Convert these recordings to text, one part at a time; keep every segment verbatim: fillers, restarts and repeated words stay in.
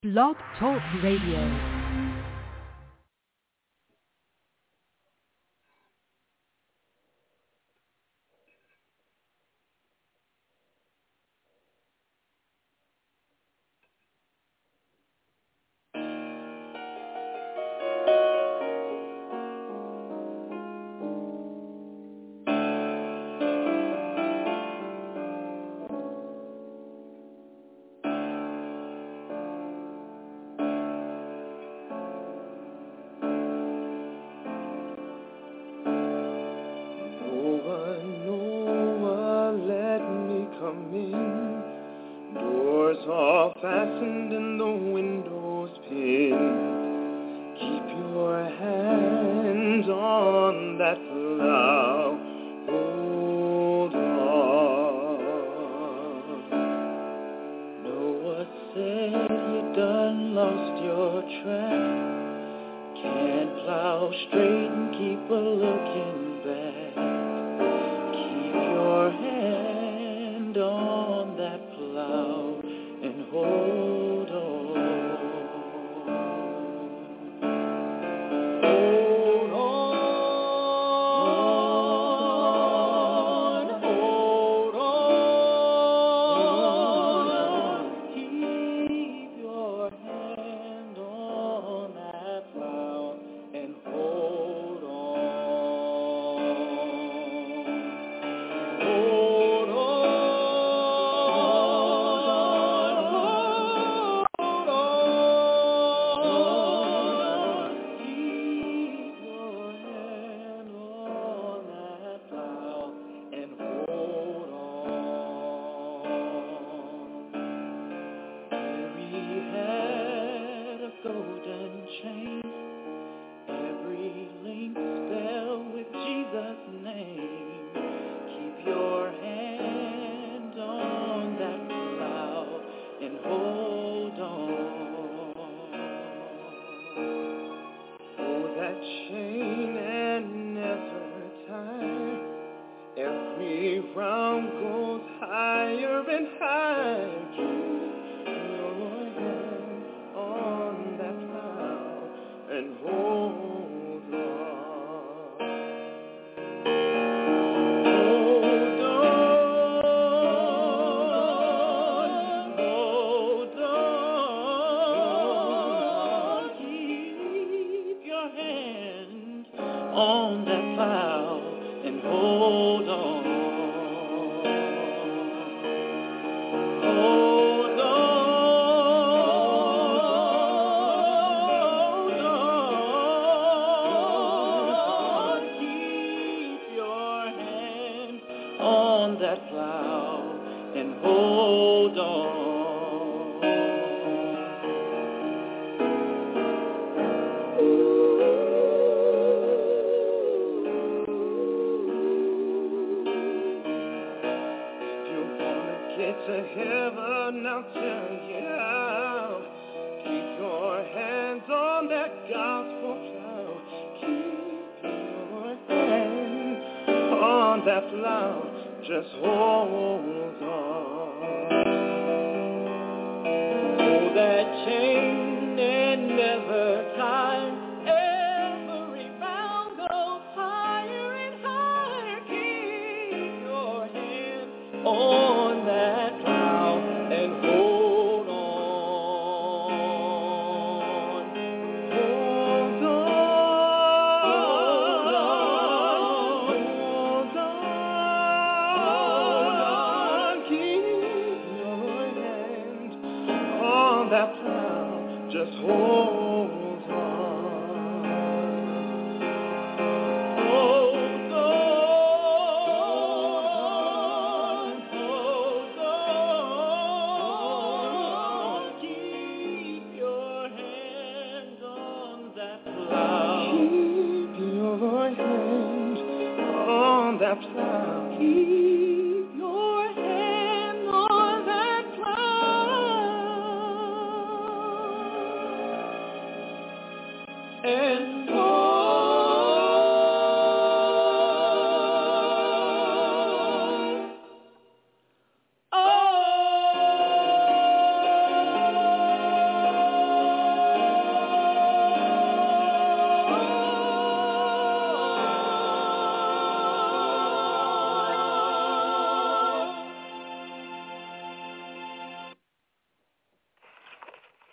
Blog Talk Radio.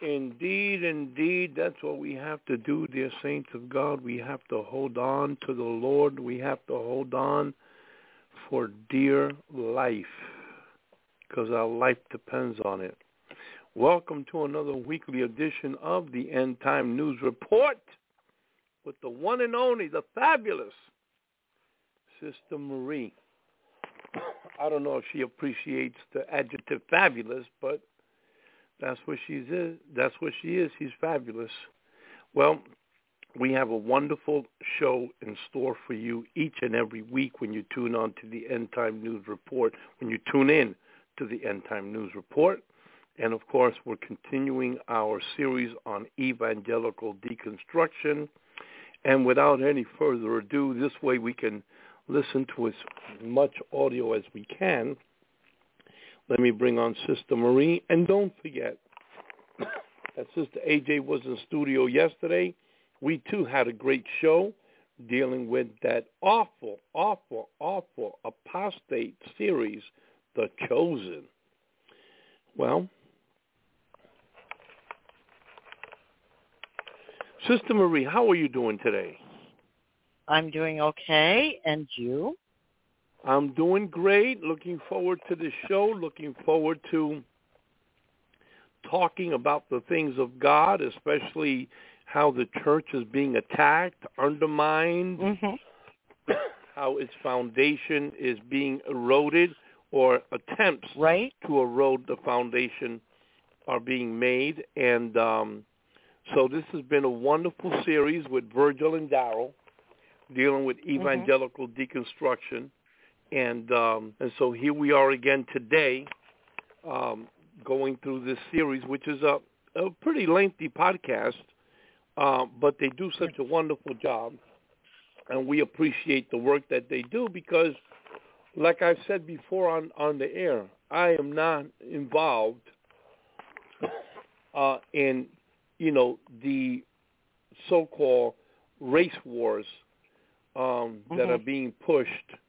Indeed, indeed, that's what we have to do, dear saints of God. We have to hold on to the Lord. We have to hold on for dear life because our life depends on it. Welcome to another weekly edition of the End Time News Report with the one and only, the fabulous Sister Marie. I don't know if she appreciates the adjective fabulous, but that's what she is. That's what she is. She's fabulous. Well, we have a wonderful show in store for you each and every week when you tune on to the End Time News Report, when you tune in to the End Time News Report. And, of course, we're continuing our series on evangelical deconstruction. And without any further ado, this way we can listen to as much audio as we can. Let me bring on Sister Marie. And don't forget that Sister A J was in studio yesterday. We, too, had a great show dealing with that awful, awful, awful apostate series, The Chosen. Well, Sister Marie, how are you doing today? I'm doing okay. And you? I'm doing great. Looking forward to the show. Looking forward to talking about the things of God, especially how the church is being attacked, undermined, mm-hmm. how its foundation is being eroded, or attempts right. to erode the foundation are being made. And um, so this has been a wonderful series with Virgil and Daryl dealing with evangelical mm-hmm. deconstruction. And um, and so here we are again today um, going through this series, which is a, a pretty lengthy podcast, uh, but they do such a wonderful job. And we appreciate the work that they do because, like I've said before on, on the air, I am not involved uh, in, you know, the so-called race wars um, mm-hmm. that are being pushed.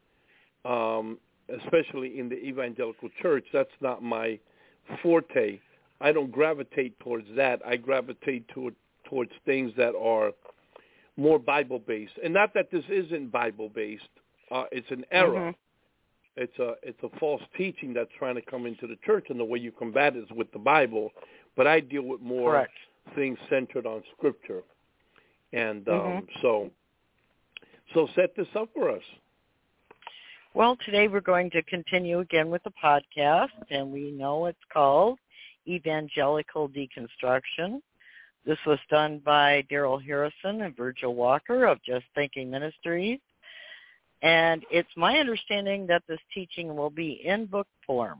Um, especially in the evangelical church. That's not my forte. I don't gravitate towards that. I gravitate toward, towards things that are more Bible-based. And not that this isn't Bible-based. Uh, it's an error. Mm-hmm. It's a it's a false teaching that's trying to come into the church, and the way you combat it is with the Bible. But I deal with more Correct. things centered on Scripture. And um, mm-hmm. so, so set this up for us. Well, today we're going to continue again with the podcast, and we know it's called Evangelical Deconstruction. This was done by Daryl Harrison and Virgil Walker of Just Thinking Ministries, and it's my understanding that this teaching will be in book form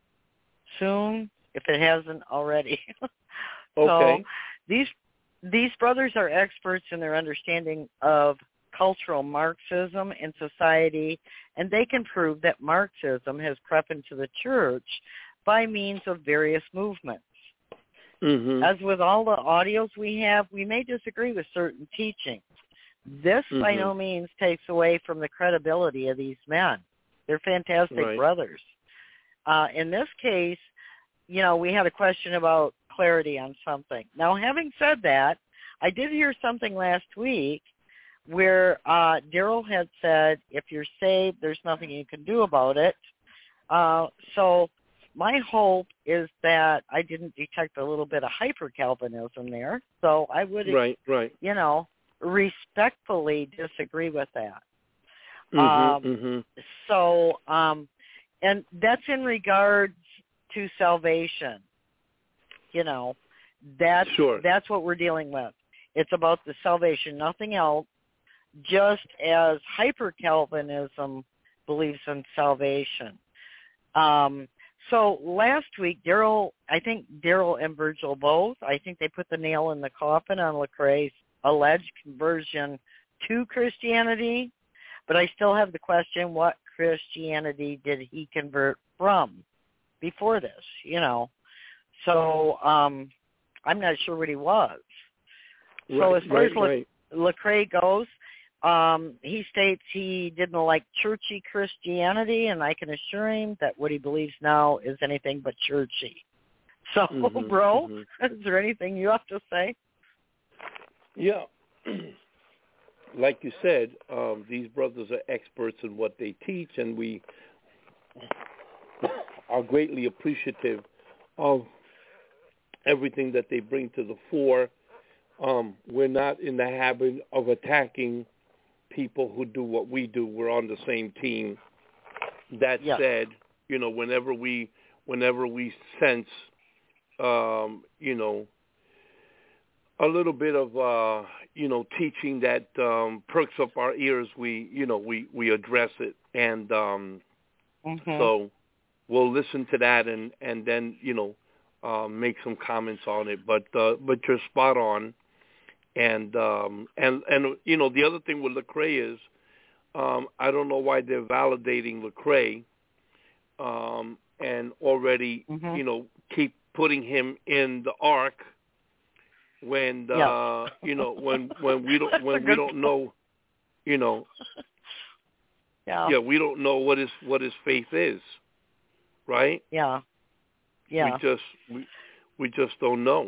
soon, if it hasn't already. Okay. So these these brothers are experts in their understanding of cultural Marxism in society, and they can prove that Marxism has crept into the church by means of various movements. Mm-hmm. As with all the audios we have, we may disagree with certain teachings. This mm-hmm. by no means takes away from the credibility of these men. They're fantastic right. brothers. Uh, in this case, you know, we had a question about clarity on something. Now, having said that, I did hear something last week where uh, Daryl had said, if you're saved, there's nothing you can do about it. Uh, so my hope is that I didn't detect a little bit of hyper-Calvinism there. So I would, right, right. you know, respectfully disagree with that. Mm-hmm, um, mm-hmm. So, um, and that's in regards to salvation. You know, that's, sure. that's what we're dealing with. It's about the salvation, nothing else. Just as hyper-Calvinism believes in salvation. Um, so last week, Daryl, I think Daryl and Virgil both, I think they put the nail in the coffin on Lecrae's alleged conversion to Christianity, but I still have the question, what Christianity did he convert from before this, you know? So um, I'm not sure what he was. Right, so as far right, as Le- right. Lecrae goes, Um, he states he didn't like churchy Christianity, and I can assure him that what he believes now is anything but churchy. So, mm-hmm, bro, mm-hmm. is there anything you have to say? Yeah. Like you said, um, these brothers are experts in what they teach, and we are greatly appreciative of everything that they bring to the fore. Um, we're not in the habit of attacking people who do what we do. We're on the same team. That yeah. said, you know, whenever we whenever we sense, um, you know, a little bit of, uh, you know, teaching that um, perks up our ears, we, you know, we, we address it. And um, mm-hmm. so we'll listen to that and, and then, you know, uh, make some comments on it. But uh, but you're spot on. And, um, and, and you know, the other thing with Lecrae is, um, I don't know why they're validating Lecrae um, and already, mm-hmm. you know, keep putting him in the ark when, uh, yeah. you know, when, when we don't, when we don't point. know, you know, yeah, yeah, we don't know what his, what his faith is, right? Yeah. Yeah. We just, we, we just don't know.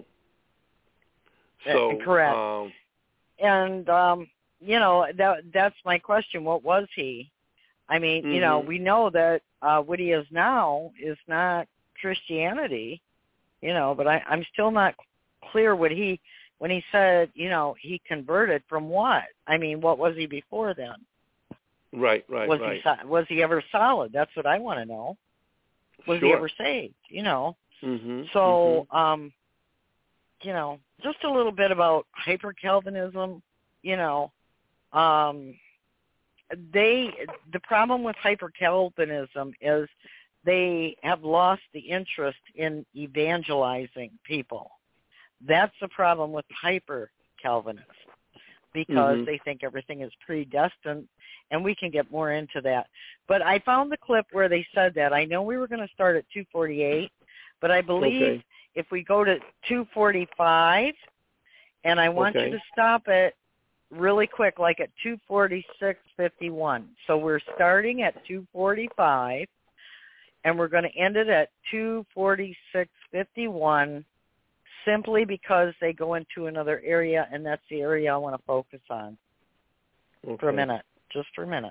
So, uh, correct. Um, and, um, you know, that that's my question. What was he? I mean, mm-hmm. you know, we know that uh, what he is now is not Christianity, you know, but I, I'm still not clear what he, when he said, you know, he converted from what? I mean, what was he before then? Right, right, was right. He, was he ever solid? That's what I want to know. Was sure. he ever saved? You know? Mm-hmm. So, mm-hmm. um, you know, just a little bit about hyper-Calvinism, you know, um, they, the problem with hyper-Calvinism is they have lost the interest in evangelizing people. That's the problem with hyper-Calvinists, because mm-hmm. they think everything is predestined, and we can get more into that. But I found the clip where they said that. I know we were going to start at two forty-eight, but I believe okay. if we go to two forty-five, and I want okay. you to stop it really quick, like at two forty-six fifty-one. So we're starting at two forty-five, and we're going to end it at two forty-six fifty-one, simply because they go into another area, and that's the area I want to focus on okay. for a minute, just for a minute.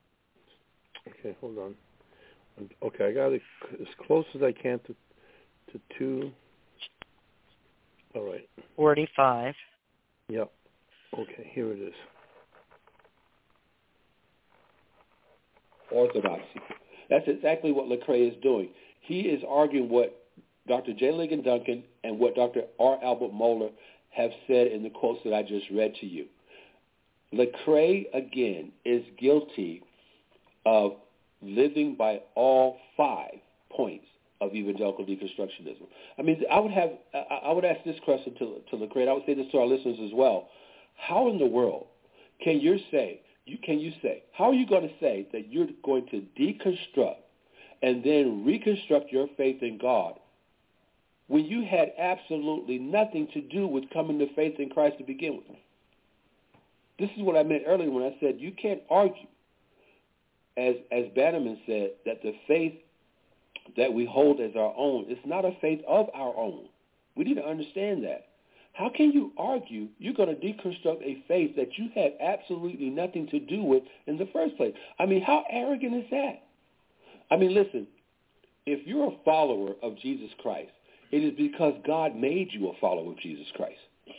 Okay, hold on. Okay, I got it as close as I can to to two. All right. forty-five. Yep. Okay, here it is. Orthodoxy. That's exactly what Lecrae is doing. He is arguing what Doctor J. Ligon Duncan and what Doctor R. Albert Mohler have said in the quotes that I just read to you. Lecrae, again, is guilty of living by all five points of evangelical deconstructionism. I mean, I would have, I would ask this question to, to Lecrae. I would say this to our listeners as well. How in the world can you say, you can you say, how are you going to say that you're going to deconstruct and then reconstruct your faith in God when you had absolutely nothing to do with coming to faith in Christ to begin with? This is what I meant earlier when I said you can't argue, as as Bannerman said, that the faith that we hold as our own is not a faith of our own. We need to understand that. How can you argue you're going to deconstruct a faith that you had absolutely nothing to do with in the first place? I mean, how arrogant is that? I mean, listen, if you're a follower of Jesus Christ, it is because God made you a follower of Jesus Christ.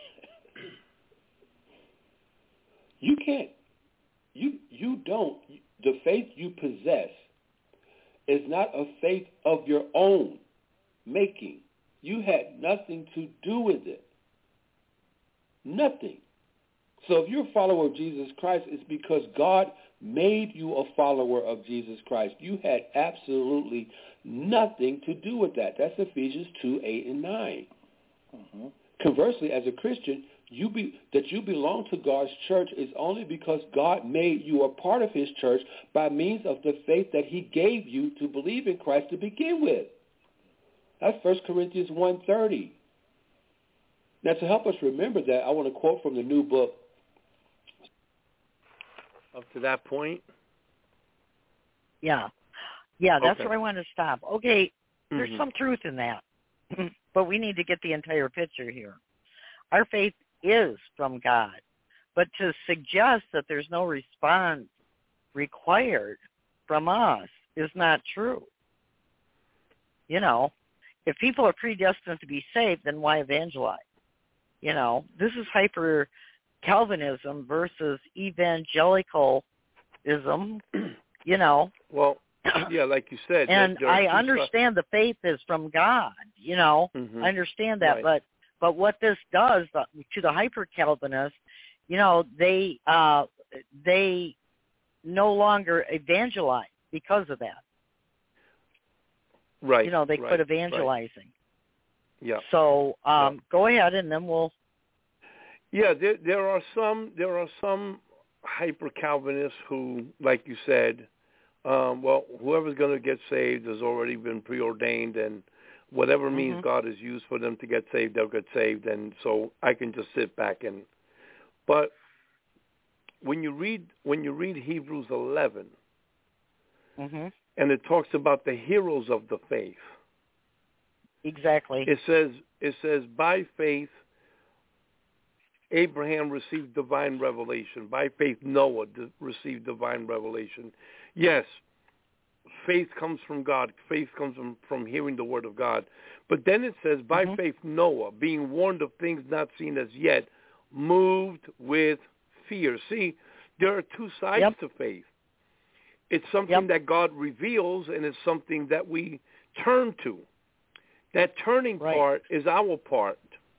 You can't, you you don't, the faith you possess is not a faith of your own making. You had nothing to do with it. Nothing. So if you're a follower of Jesus Christ, it's because God made you a follower of Jesus Christ. You had absolutely nothing to do with that. That's Ephesians two, eight, and nine. Mm-hmm. Conversely, as a Christian, you be, that you belong to God's church is only because God made you a part of his church by means of the faith that he gave you to believe in Christ to begin with. That's First Corinthians one thirty. Now, to help us remember that, I want to quote from the new book. Up to that point? Yeah. Yeah, that's okay. where I want to stop. Okay, there's mm-hmm. some truth in that. but we need to get the entire picture here. Our faith is from God, but to suggest that there's no response required from us is not true. You know, if people are predestined to be saved, then why evangelize? You know, this is hyper Calvinism versus evangelicalism, you know. Well, yeah, like you said. And there, there I understand the faith is from God, you know. Mm-hmm. I understand that, Right. but but what this does to the hyper Calvinists, you know, they uh, they no longer evangelize because of that. Right. You know, they right, quit evangelizing. Right. Yeah. So um, yeah. go ahead, and then we'll. Yeah, there, there are some there are some hyper Calvinists who, like you said, um, well, whoever's going to get saved has already been preordained, and whatever Mm-hmm. means God has used for them to get saved, they'll get saved, and so I can just sit back and. But when you read when you read Hebrews eleven, Mm-hmm. and it talks about the heroes of the faith. Exactly. It says it says by faith Abraham received divine revelation. By faith Noah d- received divine revelation. Yes, faith comes from God. Faith comes from, from hearing the word of God. But then it says by Mm-hmm. faith Noah, being warned of things not seen as yet, moved with fear. See, there are two sides Yep. to faith. It's something Yep. that God reveals, and it's something that we turn to. That turning Right. part is our part,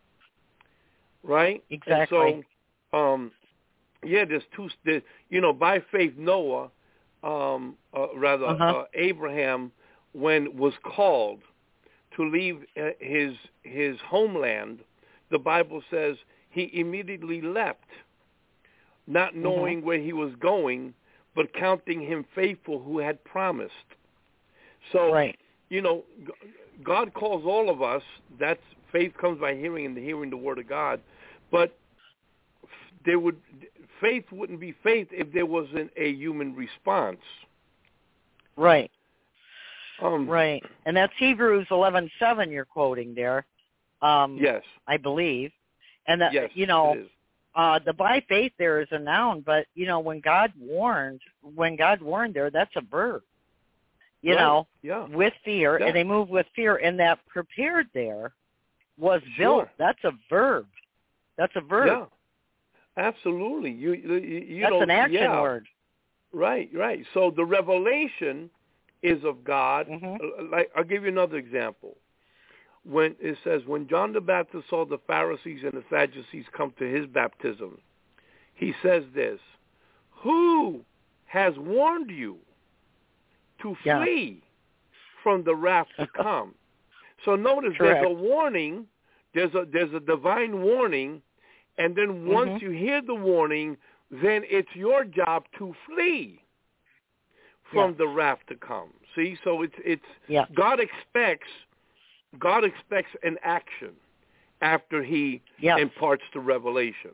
right? Exactly. And so, um, yeah, there's two. There, you know, by faith Noah, um, uh, rather Uh-huh. uh, Abraham, when was called to leave uh, his his homeland, the Bible says he immediately left, not knowing Mm-hmm. where he was going, but counting him faithful who had promised. So, Right. you know, God calls all of us. That's faith comes by hearing, and the hearing the word of God. But there would faith wouldn't be faith if there wasn't a human response. Right. Um, Right. And that's Hebrews eleven seven you're quoting there. Um, Yes. I believe. And that, Yes. you know, it is. uh, the by faith there is a noun, but you know, when God warned, when God warned there, that's a verb. You Right. know, Yeah. with fear, Yeah. and they move with fear, and that prepared there was built. Sure. That's a verb. That's a verb. Yeah. Absolutely. You you, you That's don't, an action yeah. word. Right. Right. So the revelation is of God. Mm-hmm. Like I'll give you another example. When it says, when John the Baptist saw the Pharisees and the Sadducees come to his baptism, he says this: who has warned you to Yeah. flee from the wrath to come? So notice Correct. there's a warning, there's a there's a divine warning, and then once Mm-hmm. you hear the warning, then it's your job to flee from Yeah. the wrath to come. See, so it's it's Yeah. God expects God expects an action after he Yeah. imparts the revelation.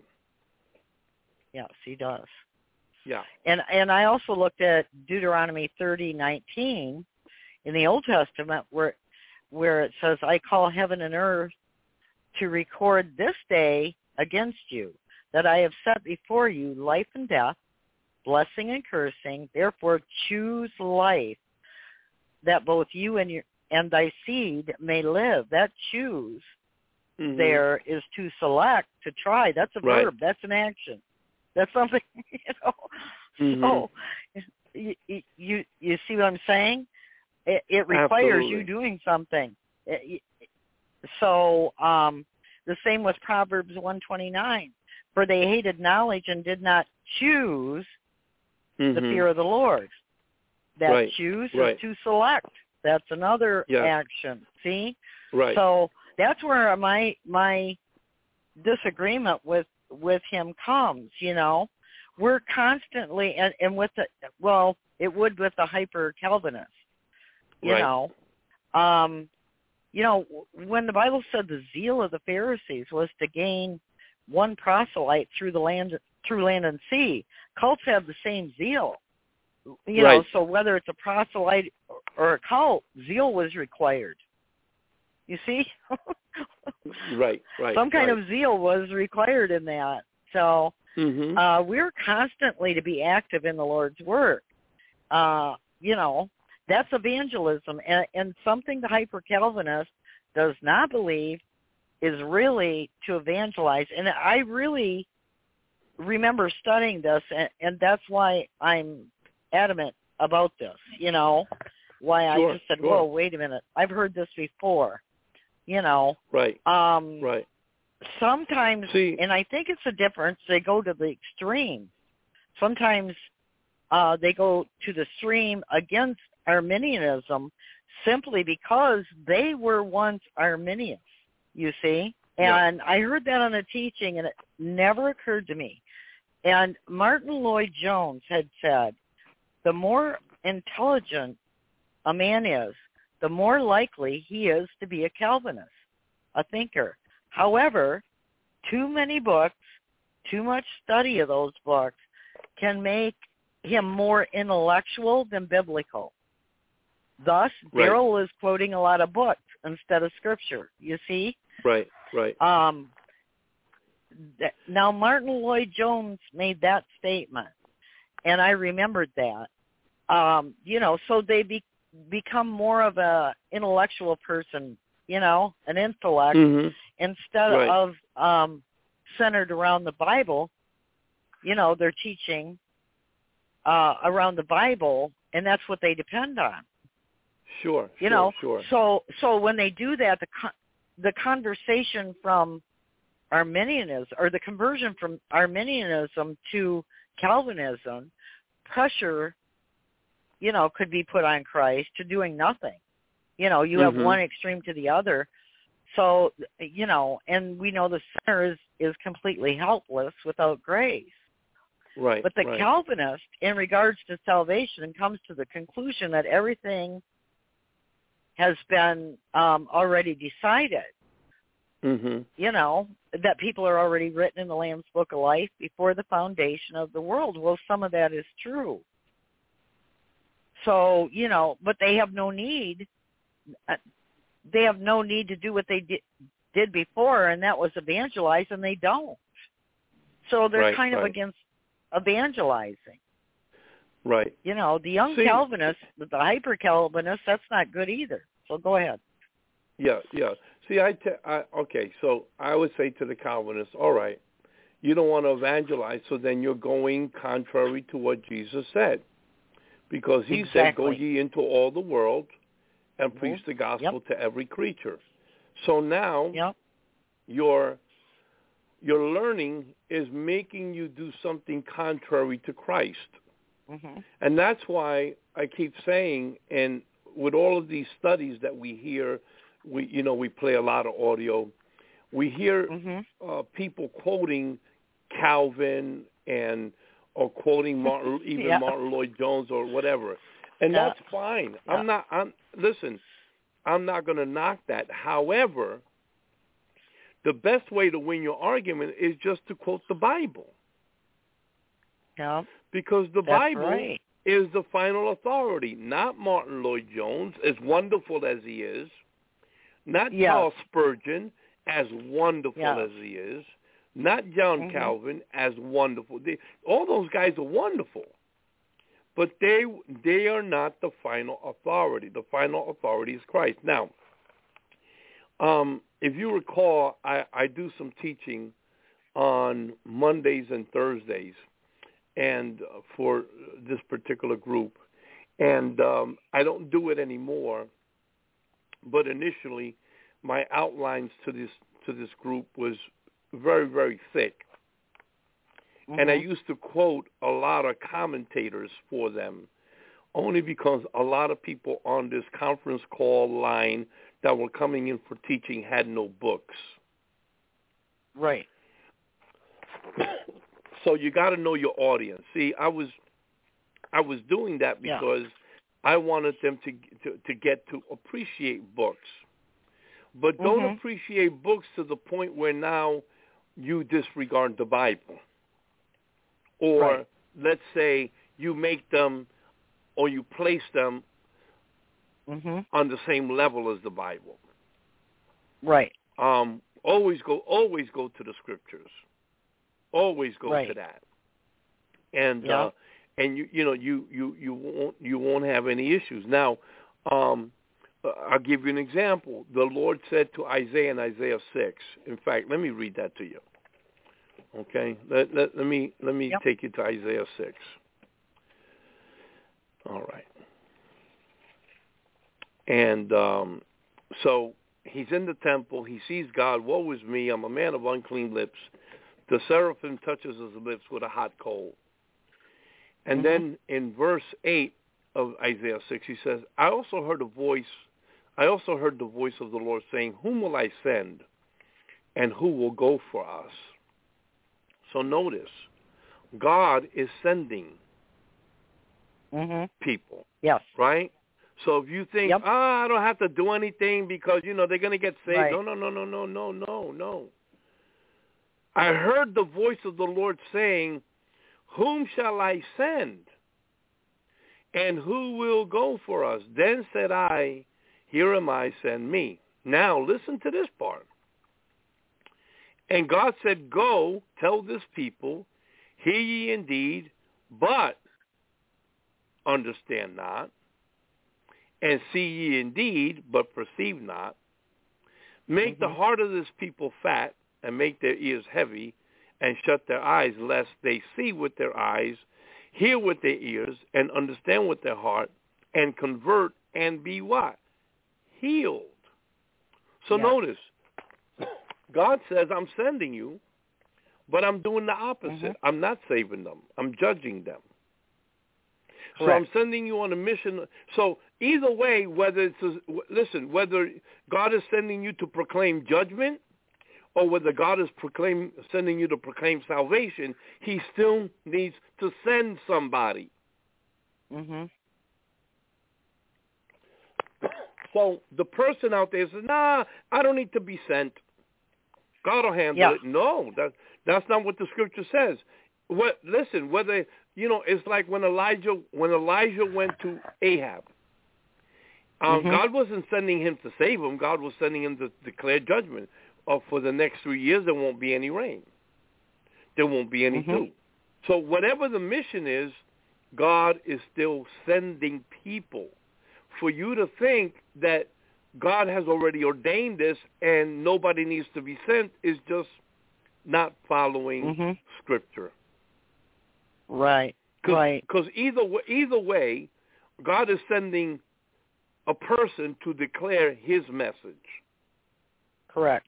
Yes, he does. Yeah. And and I also looked at Deuteronomy thirty nineteen in the Old Testament where where it says, I call heaven and earth to record this day against you, that I have set before you life and death, blessing and cursing. Therefore choose life, that both you and your and thy seed may live. That choose Mm-hmm. there is to select, to try. That's a Right. verb. That's an action. That's something, you know. Mm-hmm. So you, you you see what I'm saying? It, it requires Absolutely. you doing something. It, so um, the same with Proverbs one twenty-nine. For they hated knowledge and did not choose Mm-hmm. the fear of the Lord. That Right. choose Right. is to select. That's another Yes. action. See? Right. So that's where my my disagreement with with him comes. You know, we're constantly and, and with the well, it would with the hyper Calvinist. You Right. know, um, you know when the Bible said the zeal of the Pharisees was to gain one proselyte through the land through land and sea, cults have the same zeal. You Right. know, so whether it's a proselyte or a cult, zeal was required. You see? Right, right. Some kind right. of zeal was required in that. So mm-hmm. uh, we're constantly to be active in the Lord's work. Uh, you know, that's evangelism. And, and something the hyper-Calvinist does not believe is really to evangelize. And I really remember studying this, and, and that's why I'm adamant about this, you know, why sure, I just said, sure. whoa, wait a minute, I've heard this before, you know. Right, um, right. Sometimes, See, and I think it's a difference, they go to the extreme. Sometimes uh, they go to the extreme against Arminianism simply because they were once Arminians, you see. And yeah. I heard that on a teaching, and it never occurred to me. And Martin Lloyd-Jones had said, the more intelligent a man is, the more likely he is to be a Calvinist, a thinker. However, too many books, too much study of those books can make him more intellectual than biblical. Thus, right. Darrell is quoting a lot of books instead of scripture, you see? Right, right. Um, th- now, Martin Lloyd-Jones made that statement, and I remembered that. Um, you know, so they be, become more of a intellectual person, you know, an intellect, mm-hmm. instead right. of um, centered around the Bible. You know, they're teaching uh, around the Bible, and that's what they depend on. Sure, you sure, know, sure. So, so when they do that, the con- the conversation from Arminianism, or the conversion from Arminianism to Calvinism, pressure, you know, could be put on Christ to doing nothing. You know, you have mm-hmm. one extreme to the other. So, you know, and we know the sinner is, is completely helpless without grace. Right. But the right. Calvinist, in regards to salvation, comes to the conclusion that everything has been um, already decided. Mm-hmm. You know, that people are already written in the Lamb's Book of Life before the foundation of the world. Well, some of that is true. So, you know, but they have no need. Uh, they have no need to do what they di- did before, and that was evangelize, and they don't. So they're right, kind of right. against evangelizing. Right. You know, the young See, Calvinists, the hyper-Calvinists, that's not good either. So go ahead. Yeah, yeah. See, I, te- I okay, so I would say to the Calvinists, all right, you don't want to evangelize, so then you're going contrary to what Jesus said. Because he exactly. said, go ye into all the world and mm-hmm. preach the gospel yep. to every creature. So now yep. your your learning is making you do something contrary to Christ. Mm-hmm. And that's why I keep saying, and with all of these studies that we hear, we you know we play a lot of audio. We hear mm-hmm. uh, people quoting Calvin and or quoting Martin, even yeah. Martin Lloyd-Jones or whatever, and yeah. that's fine. Yeah. I'm not. I'm listen. I'm not going to knock that. However, the best way to win your argument is just to quote the Bible. Yeah. Because the That's Bible right. is the final authority, not Martin Lloyd-Jones, as wonderful as he is, not yes. Charles Spurgeon, as wonderful yes. as he is, not John mm-hmm. Calvin, as wonderful. They, all those guys are wonderful, but they they are not the final authority. The final authority is Christ. Now, um, if you recall, I, I do some teaching on Mondays and Thursdays, and uh, for this particular group, and um, I don't do it anymore. But initially, my outlines to this to this group was very, very thick, mm-hmm. and I used to quote a lot of commentators for them, only because a lot of people on this conference call line that were coming in for teaching had no books. Right. So you got to know your audience. See, I was I was doing that because yeah. I wanted them to, to to get to appreciate books, but don't mm-hmm. appreciate books to the point where now you disregard the Bible, or right. let's say you make them or you place them mm-hmm. on the same level as the Bible. Right. Um, always go, always go to the scriptures. Always go right. to that. And yeah. uh, and you you know you, you, you won't you won't have any issues. Now, um, I'll give you an example. The Lord said to Isaiah in Isaiah six. In fact, let me read that to you. Okay, let let, let me let me yep. take you to Isaiah six. All right. And um, so he's in the temple. He sees God. Woe is me. I'm a man of unclean lips. The seraphim touches his lips with a hot coal. And mm-hmm. then in verse eight of Isaiah six, he says, I also heard a voice. I also heard the voice of the Lord saying, whom will I send, and who will go for us? So notice, God is sending mm-hmm. people. Yes. Right? So if you think, yep. ah, I don't have to do anything because, you know, they're going to get saved. Right. No, no, no, no, no, no, no, no. I heard the voice of the Lord saying, whom shall I send? And who will go for us? Then said I, here am I, send me. Now listen to this part. And God said, go, tell this people, hear ye indeed, but understand not. And see ye indeed, but perceive not. Make mm-hmm. the heart of this people fat, and make their ears heavy, and shut their eyes, lest they see with their eyes, hear with their ears, and understand with their heart, and convert, and be what? Healed. So yes. notice, God says, I'm sending you, but I'm doing the opposite. Mm-hmm. I'm not saving them. I'm judging them. Correct. So I'm sending you on a mission. So either way, whether it's, a, listen, whether God is sending you to proclaim judgment or whether God is proclaim, sending you to proclaim salvation, he still needs to send somebody. Mm-hmm. So the person out there says, nah, I don't need to be sent. God will handle yeah. it. No, that, that's not what the scripture says. What, listen, whether, you know, it's like when Elijah when Elijah went to Ahab. Um, mm-hmm. God wasn't sending him to save him. God was sending him to declare judgment. Uh, for the next three years, there won't be any rain. There won't be any mm-hmm. dew. So whatever the mission is, God is still sending people. For you to think that God has already ordained this and nobody needs to be sent is just not following mm-hmm. Scripture. Right. Cause, right. Because either, either way, God is sending a person to declare his message. Correct.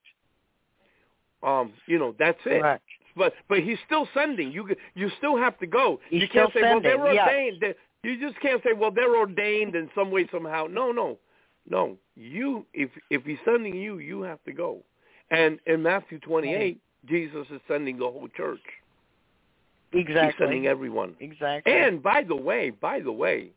Um, you know, that's it. Correct. But but he's still sending. You you still have to go. He's you can't still say, sending, well, they're yes. ordained. They're, you just can't say, well, they're ordained in some way, somehow. No, no, no. You, if if he's sending you, you have to go. And in Matthew twenty-eight, right. Jesus is sending the whole church. Exactly. He's sending everyone. Exactly. And by the way, by the way,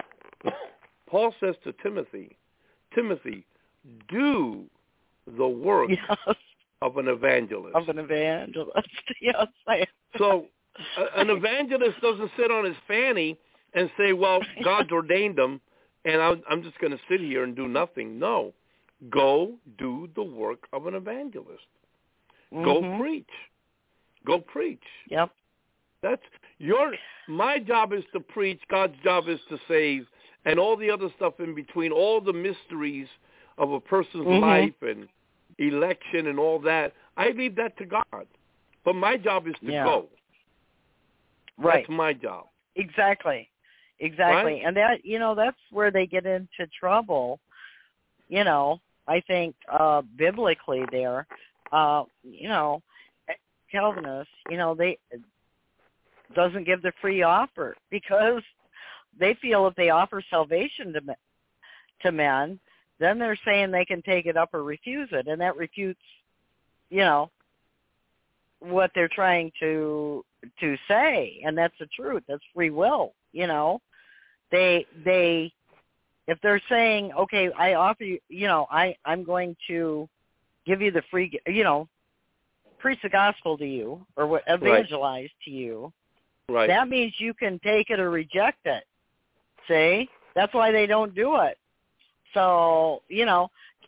Paul says to Timothy, Timothy, do the work yes. of an evangelist. Of an evangelist, yes. I So a, an evangelist doesn't sit on his fanny and say, well, God's ordained them, and I'm, I'm just going to sit here and do nothing. No. Go do the work of an evangelist. mm-hmm. Go preach. Go preach. Yep. That's your, my job is to preach. God's job is to save, and all the other stuff in between, all the mysteries of a person's mm-hmm. life and election and all that, I leave that to God. But my job is to yeah. go. Right. That's my job. Exactly. Exactly. Right? And that, you know, that's where they get into trouble, you know, I think uh, biblically there, uh, you know, Calvinists, you know, they doesn't give the free offer because they feel if they offer salvation to to men, then they're saying they can take it up or refuse it, and that refutes, you know, what they're trying to to say, and that's the truth. That's free will, you know. They they if they're saying, okay, I offer you, you know, I I'm going to give you the free, you know, preach the gospel to you or evangelize right. to you. Right. That means you can take it or reject it. See? That's why they don't do it. So, you know,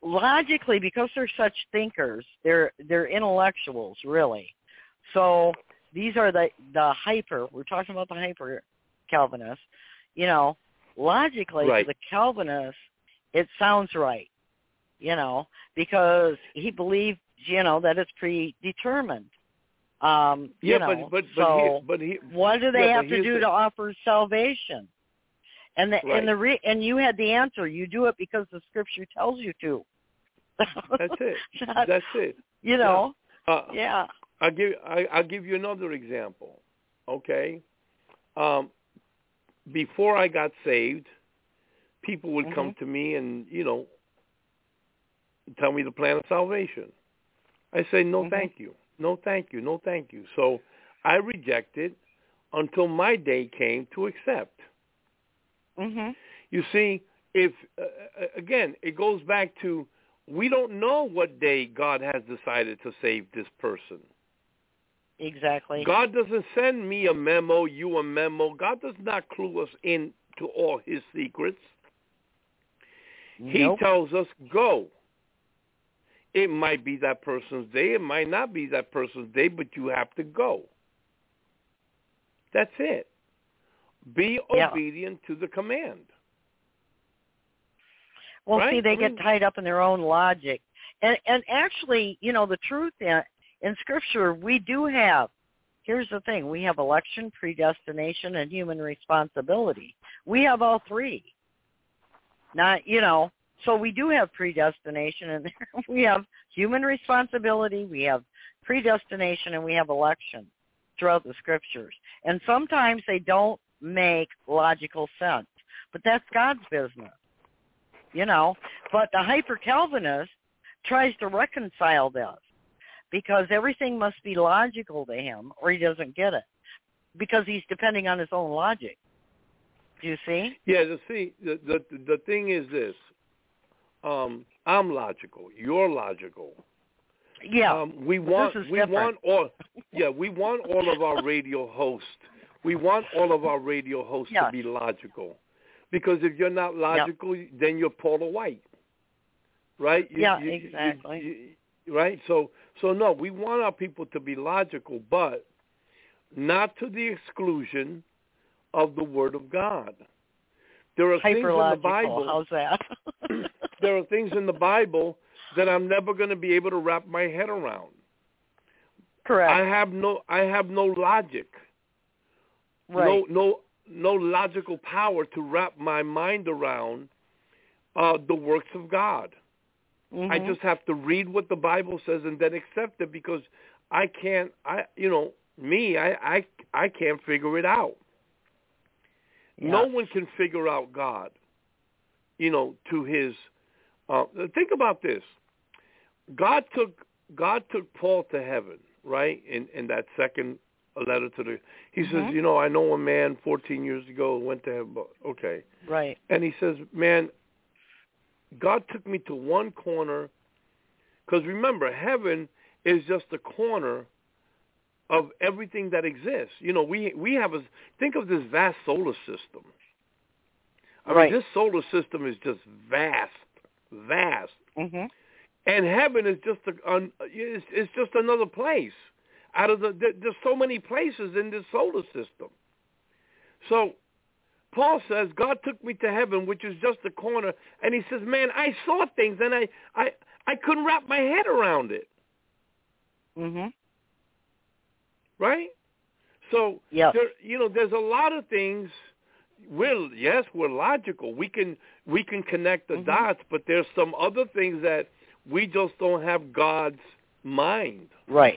logically, because they're such thinkers, they're they're intellectuals, really. So these are the the hyper. We're talking about the hyper Calvinists. You know, logically, right. to the Calvinists, it sounds right. You know, because he believed, you know, that it's predetermined. Um, yeah, you know, but but but, so here, but he, what do they yeah, have to do the, to offer salvation? And the right. and the re, and you had the answer. You do it because the Scripture tells you to. That's it. Not, That's it. You know. Yeah. Uh, yeah. I'll give I, I'll give you another example. Okay. Um, before I got saved, people would mm-hmm. come to me and you know tell me the plan of salvation. I say no, mm-hmm. thank you. No, thank you. No, thank you. So I rejected until my day came to accept. Mm-hmm. You see, if uh, again, it goes back to we don't know what day God has decided to save this person. Exactly. God doesn't send me a memo, you a memo. God does not clue us in to all his secrets. Nope. He tells us, go. It might be that person's day. It might not be that person's day, but you have to go. That's it. Be yeah. obedient to the command. Well, right? see, they I get mean, tied up in their own logic. And, and actually, you know, the truth in, in Scripture, we do have, here's the thing, we have election, predestination, and human responsibility. We have all three. Not, you know, so we do have predestination, and we have human responsibility, we have predestination, and we have election throughout the Scriptures. And sometimes they don't make logical sense, but that's God's business, you know. But the hyper-Calvinist tries to reconcile this because everything must be logical to him or he doesn't get it because he's depending on his own logic. Do you see? Yeah, the, see, the, the, the thing is this. Um, I'm logical. You're logical. Yeah. Um, we want we different. want all yeah we want all of our radio hosts. We want all of our radio hosts yes. to be logical, because if you're not logical, yep. then you're Paula White, right? You, yeah, you, exactly. You, you, right. So so no, we want our people to be logical, but not to the exclusion of the Word of God. There are things in the Bible. How's that? There are things in the Bible that I'm never going to be able to wrap my head around. Correct. I have no I have no logic. Right. No no no logical power to wrap my mind around uh, the works of God. Mm-hmm. I just have to read what the Bible says and then accept it, because I can't I you know, me, I I, I can't figure it out. Yeah. No one can figure out God, you know, to his uh, think about this. God took God took Paul to heaven, right? In in that second letter to the, he mm-hmm. says, you know, I know a man fourteen years ago went to heaven. Okay, right. And he says, man, God took me to one corner, because remember, heaven is just a corner of everything that exists. You know, we we have a think of this vast solar system. I right. mean, this solar system is just vast, vast. Mm-hmm. And heaven is just a, um, it's, it's just another place. Out of the there, there's so many places in this solar system. So Paul says God took me to heaven, which is just a corner, and he says, "Man, I saw things, and I I, I couldn't wrap my head around it." Mhm. Right? So yep. there, you know, there's a lot of things. We're yes, we're logical. We can we can connect the mm-hmm. dots, but there's some other things that we just don't have God's mind. Right.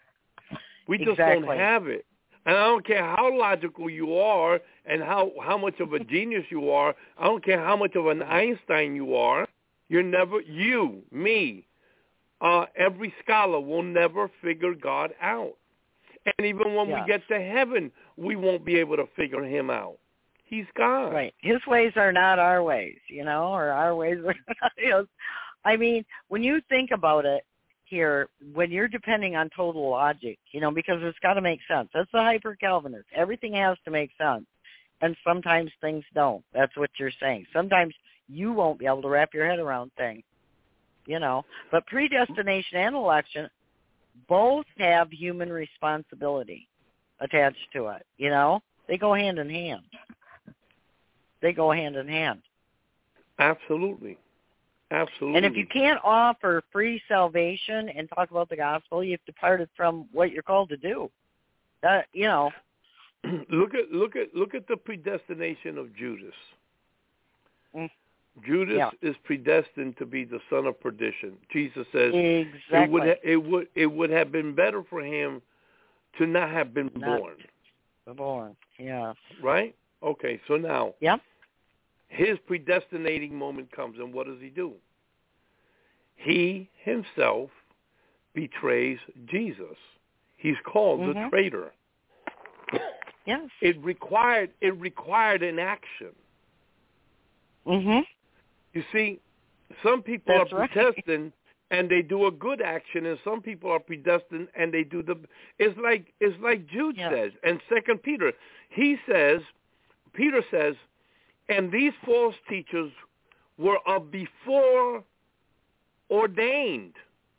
We just exactly. don't have it. And I don't care how logical you are and how, how much of a genius you are. I don't care how much of an Einstein you are. You're never, you, me, uh, every scholar will never figure God out. And even when yeah. we get to heaven, we won't be able to figure him out. He's God. Right. His ways are not our ways, you know, or our ways are not his. I mean, when you think about it here, when you're depending on total logic, you know, because it's got to make sense. That's the hyper-Calvinist. Everything has to make sense. And sometimes things don't. That's what you're saying. Sometimes you won't be able to wrap your head around things. you know. But predestination and election both have human responsibility attached to it, you know. They go hand in hand. They go hand in hand. Absolutely. Absolutely. And if you can't offer free salvation and talk about the gospel, you've departed from what you're called to do. That, you know. Look at look at look at the predestination of Judas. Mm. Judas yeah. is predestined to be the son of perdition. Jesus says exactly. it would ha- it would it would have been better for him to not have been not born. Born, yeah. Right? Okay, so now yep. his predestinating moment comes, and what does he do? He himself betrays Jesus. He's called mm-hmm. the traitor. Yes. It required it required an action. Mhm. You see, some people That's are predestined right. and they do a good action, and some people are predestined and they do the. It's like it's like Jude yeah. says, and Second Peter, he says, Peter says, and these false teachers were of before ordained.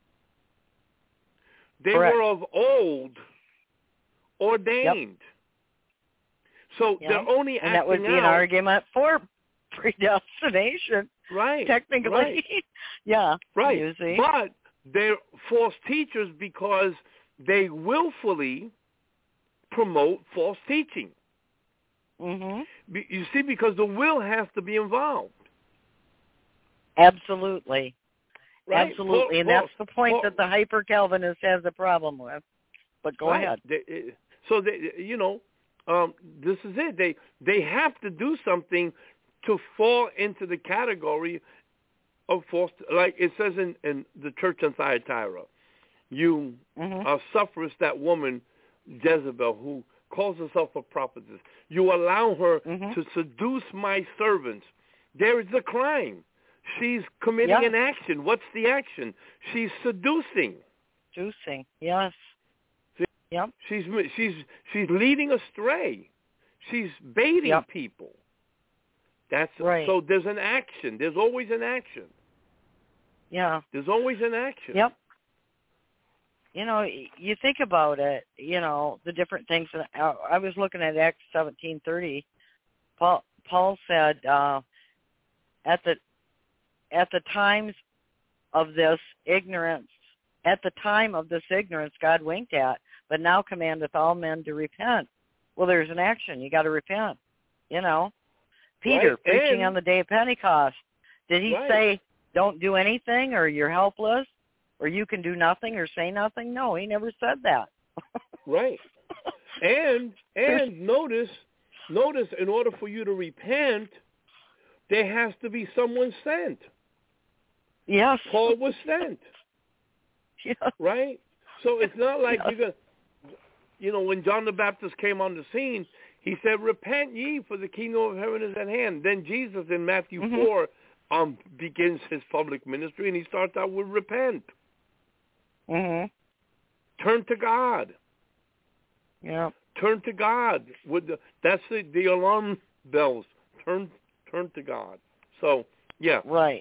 They Correct. were of old ordained. Yep. So yep. they're only and acting that would be out. an argument for predestination. Right. Technically. Right. yeah. Right. You see? But they're false teachers because they willfully promote false teaching. Mhm. You see, because the will has to be involved. Absolutely. Right? Absolutely. Paul, and that's Paul, the point Paul, that the hyper-Calvinist has a problem with. But go right. ahead. They, so, they, you know, um, this is it. They they have to do something to fall into the category of false. Like it says in, in the church in Thyatira, you mm-hmm. uh, sufferest that woman, Jezebel, who calls herself a prophetess. You allow her mm-hmm. to seduce my servants. There is a crime. She's committing yeah. an action. What's the action? She's seducing. Seducing, yes. See? Yep. She's she's she's leading astray. She's baiting yep. people. That's right. So there's an action. There's always an action. Yeah. There's always an action. Yep. You know, you think about it, you know, the different things. I was looking at Acts seventeen thirty. Paul, Paul said, uh, at the at the times of this ignorance, at the time of this ignorance, God winked at, but now commandeth all men to repent. Well, there's an action. You got to repent, you know. Peter, right. preaching and, on the day of Pentecost, did he right. say, don't do anything, or you're helpless, or you can do nothing or say nothing? No, he never said that. right. And and notice, notice, in order for you to repent, there has to be someone sent. Yes. Paul was sent. yeah. Right? So it's not like yeah. you're going to, you know, when John the Baptist came on the scene, he said, repent ye, for the kingdom of heaven is at hand. Then Jesus in Matthew mm-hmm. four um, begins his public ministry, and he starts out with repent. Mm-hmm. Turn to God. Yeah. Turn to God. With the, that's the, the alarm bells. Turn turn to God. So, yeah. Right.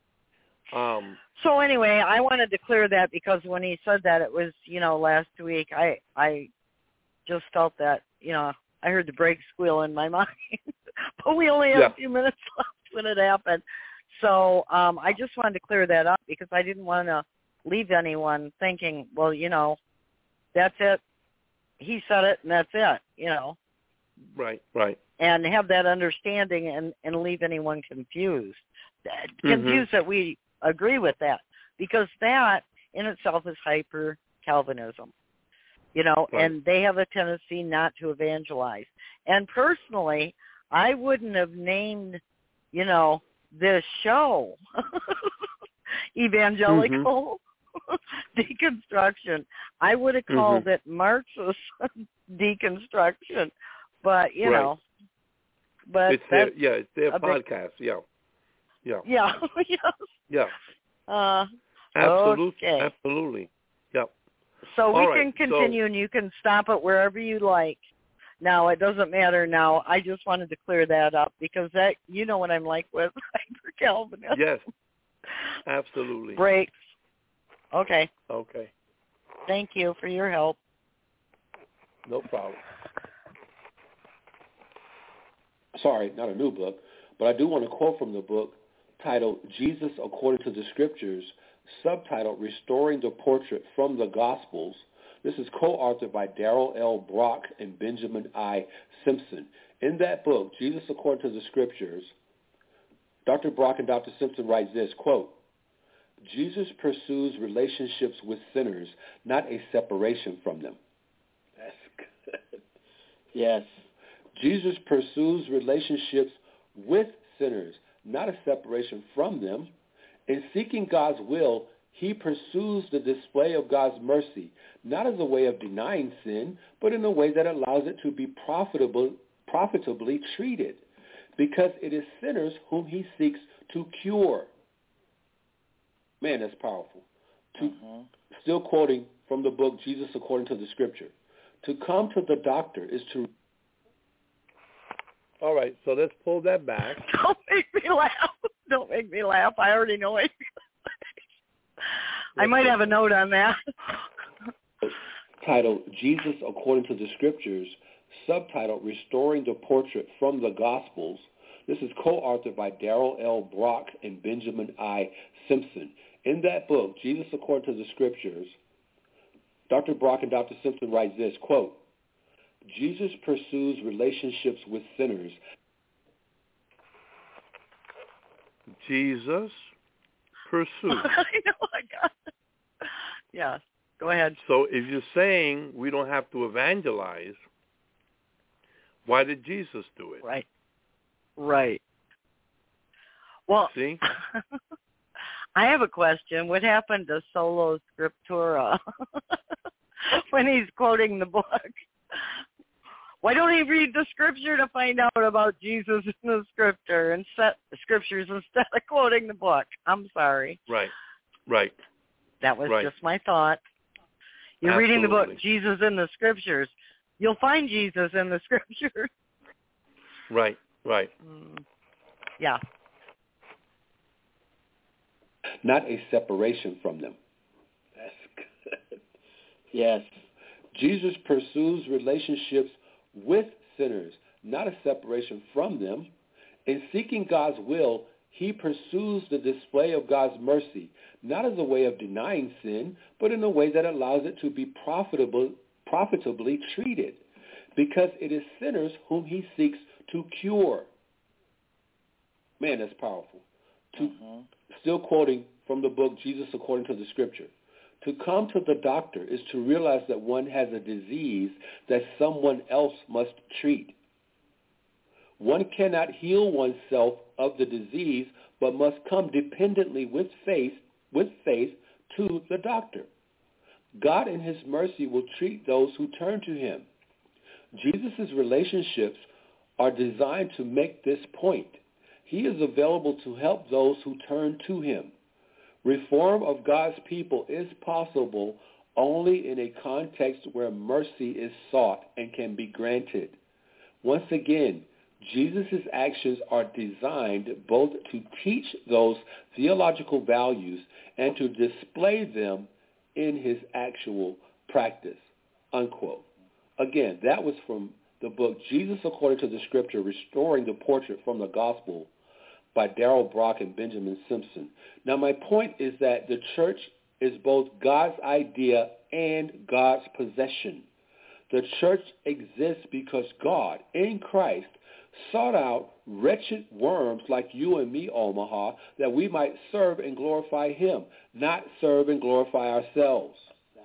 Um, so anyway, I wanted to clear that because when he said that, it was, you know, last week, I I just felt that, you know, I heard the brake squeal in my mind. But we only had yeah. a few minutes left when it happened. So um, I just wanted to clear that up because I didn't want to leave anyone thinking, well, you know, that's it. He said it and that's it, you know. Right, right. And have that understanding and, and leave anyone confused. Mm-hmm. Confused that we agree with that, because that in itself is hyper-Calvinism, you know, right. and they have a tendency not to evangelize. And personally, I wouldn't have named, you know, this show Evangelical mm-hmm. Deconstruction. I would have called mm-hmm. it Marxist Deconstruction, but, you right. know. But it's their, yeah, it's their podcast, big, yeah. Yeah. Yeah. yes. Yeah. Uh, absolutely. Okay. Absolutely. Yep. So we All can right. continue, so, and you can stop it wherever you like. Now, it doesn't matter now. I just wanted to clear that up because that, you know what I'm like with hyper-Calvinism. Yes. Absolutely. Breaks. Okay. Okay. Thank you for your help. No problem. Sorry, not a new book, but I do want to quote from the book titled Jesus According to the Scriptures, subtitled Restoring the Portrait from the Gospels. This is co-authored by Darrell L. Brock and Benjamin I. Simpson. In that book, Jesus According to the Scriptures, Doctor Brock and Doctor Simpson writes this, quote, Jesus pursues relationships with sinners, not a separation from them. That's good. Yes. Jesus pursues relationships with sinners, not a separation from them. In seeking God's will, he pursues the display of God's mercy, not as a way of denying sin, but in a way that allows it to be profitable, profitably treated, because it is sinners whom he seeks to cure. Man, that's powerful. To, uh-huh. Still quoting from the book Jesus According to the Scripture, to come to the doctor is to... All right, so let's pull that back. Don't make me laugh. Don't make me laugh. I already know it. I might have a note on that. Titled Jesus According to the Scriptures, subtitled Restoring the Portrait from the Gospels. This is co-authored by Darrell L. Brock and Benjamin I. Simpson. In that book, Jesus According to the Scriptures, Doctor Brock and Doctor Simpson writes this, quote, Jesus pursues relationships with sinners. Jesus pursues. I know, I got it. Yeah, go ahead. So if you're saying we don't have to evangelize, why did Jesus do it? Right. Right. Well, see? I have a question. What happened to Sola Scriptura when he's quoting the book? Why don't he read the scripture to find out about Jesus in the scripture and set the scriptures instead of quoting the book? I'm sorry. Right, right. That was right. just my thought. You're Absolutely. reading the book Jesus in the Scriptures. You'll find Jesus in the Scriptures. Right, right. Mm, yeah. Not a separation from them. That's good. Yes. Jesus pursues relationships with sinners, not a separation from them. In seeking God's will, he pursues the display of God's mercy, not as a way of denying sin, but in a way that allows it to be profitable, profitably treated, because it is sinners whom he seeks to cure. Man, that's powerful. To, uh-huh. Still quoting from the book Jesus According to the Scripture, to come to the doctor is to realize that one has a disease that someone else must treat. One cannot heal oneself of the disease, but must come dependently with faith, with faith to the doctor. God in his mercy will treat those who turn to him. Jesus' relationships are designed to make this point. He is available to help those who turn to him. Reform of God's people is possible only in a context where mercy is sought and can be granted. Once again, Jesus' actions are designed both to teach those theological values and to display them in his actual practice, unquote. Again, that was from the book Jesus According to the Scripture, Restoring the Portrait from the Gospel by Darrell Brock and Benjamin Simpson. Now, my point is that the church is both God's idea and God's possession. The church exists because God, in Christ, sought out wretched worms like you and me, Omaha, that we might serve and glorify him, not serve and glorify ourselves.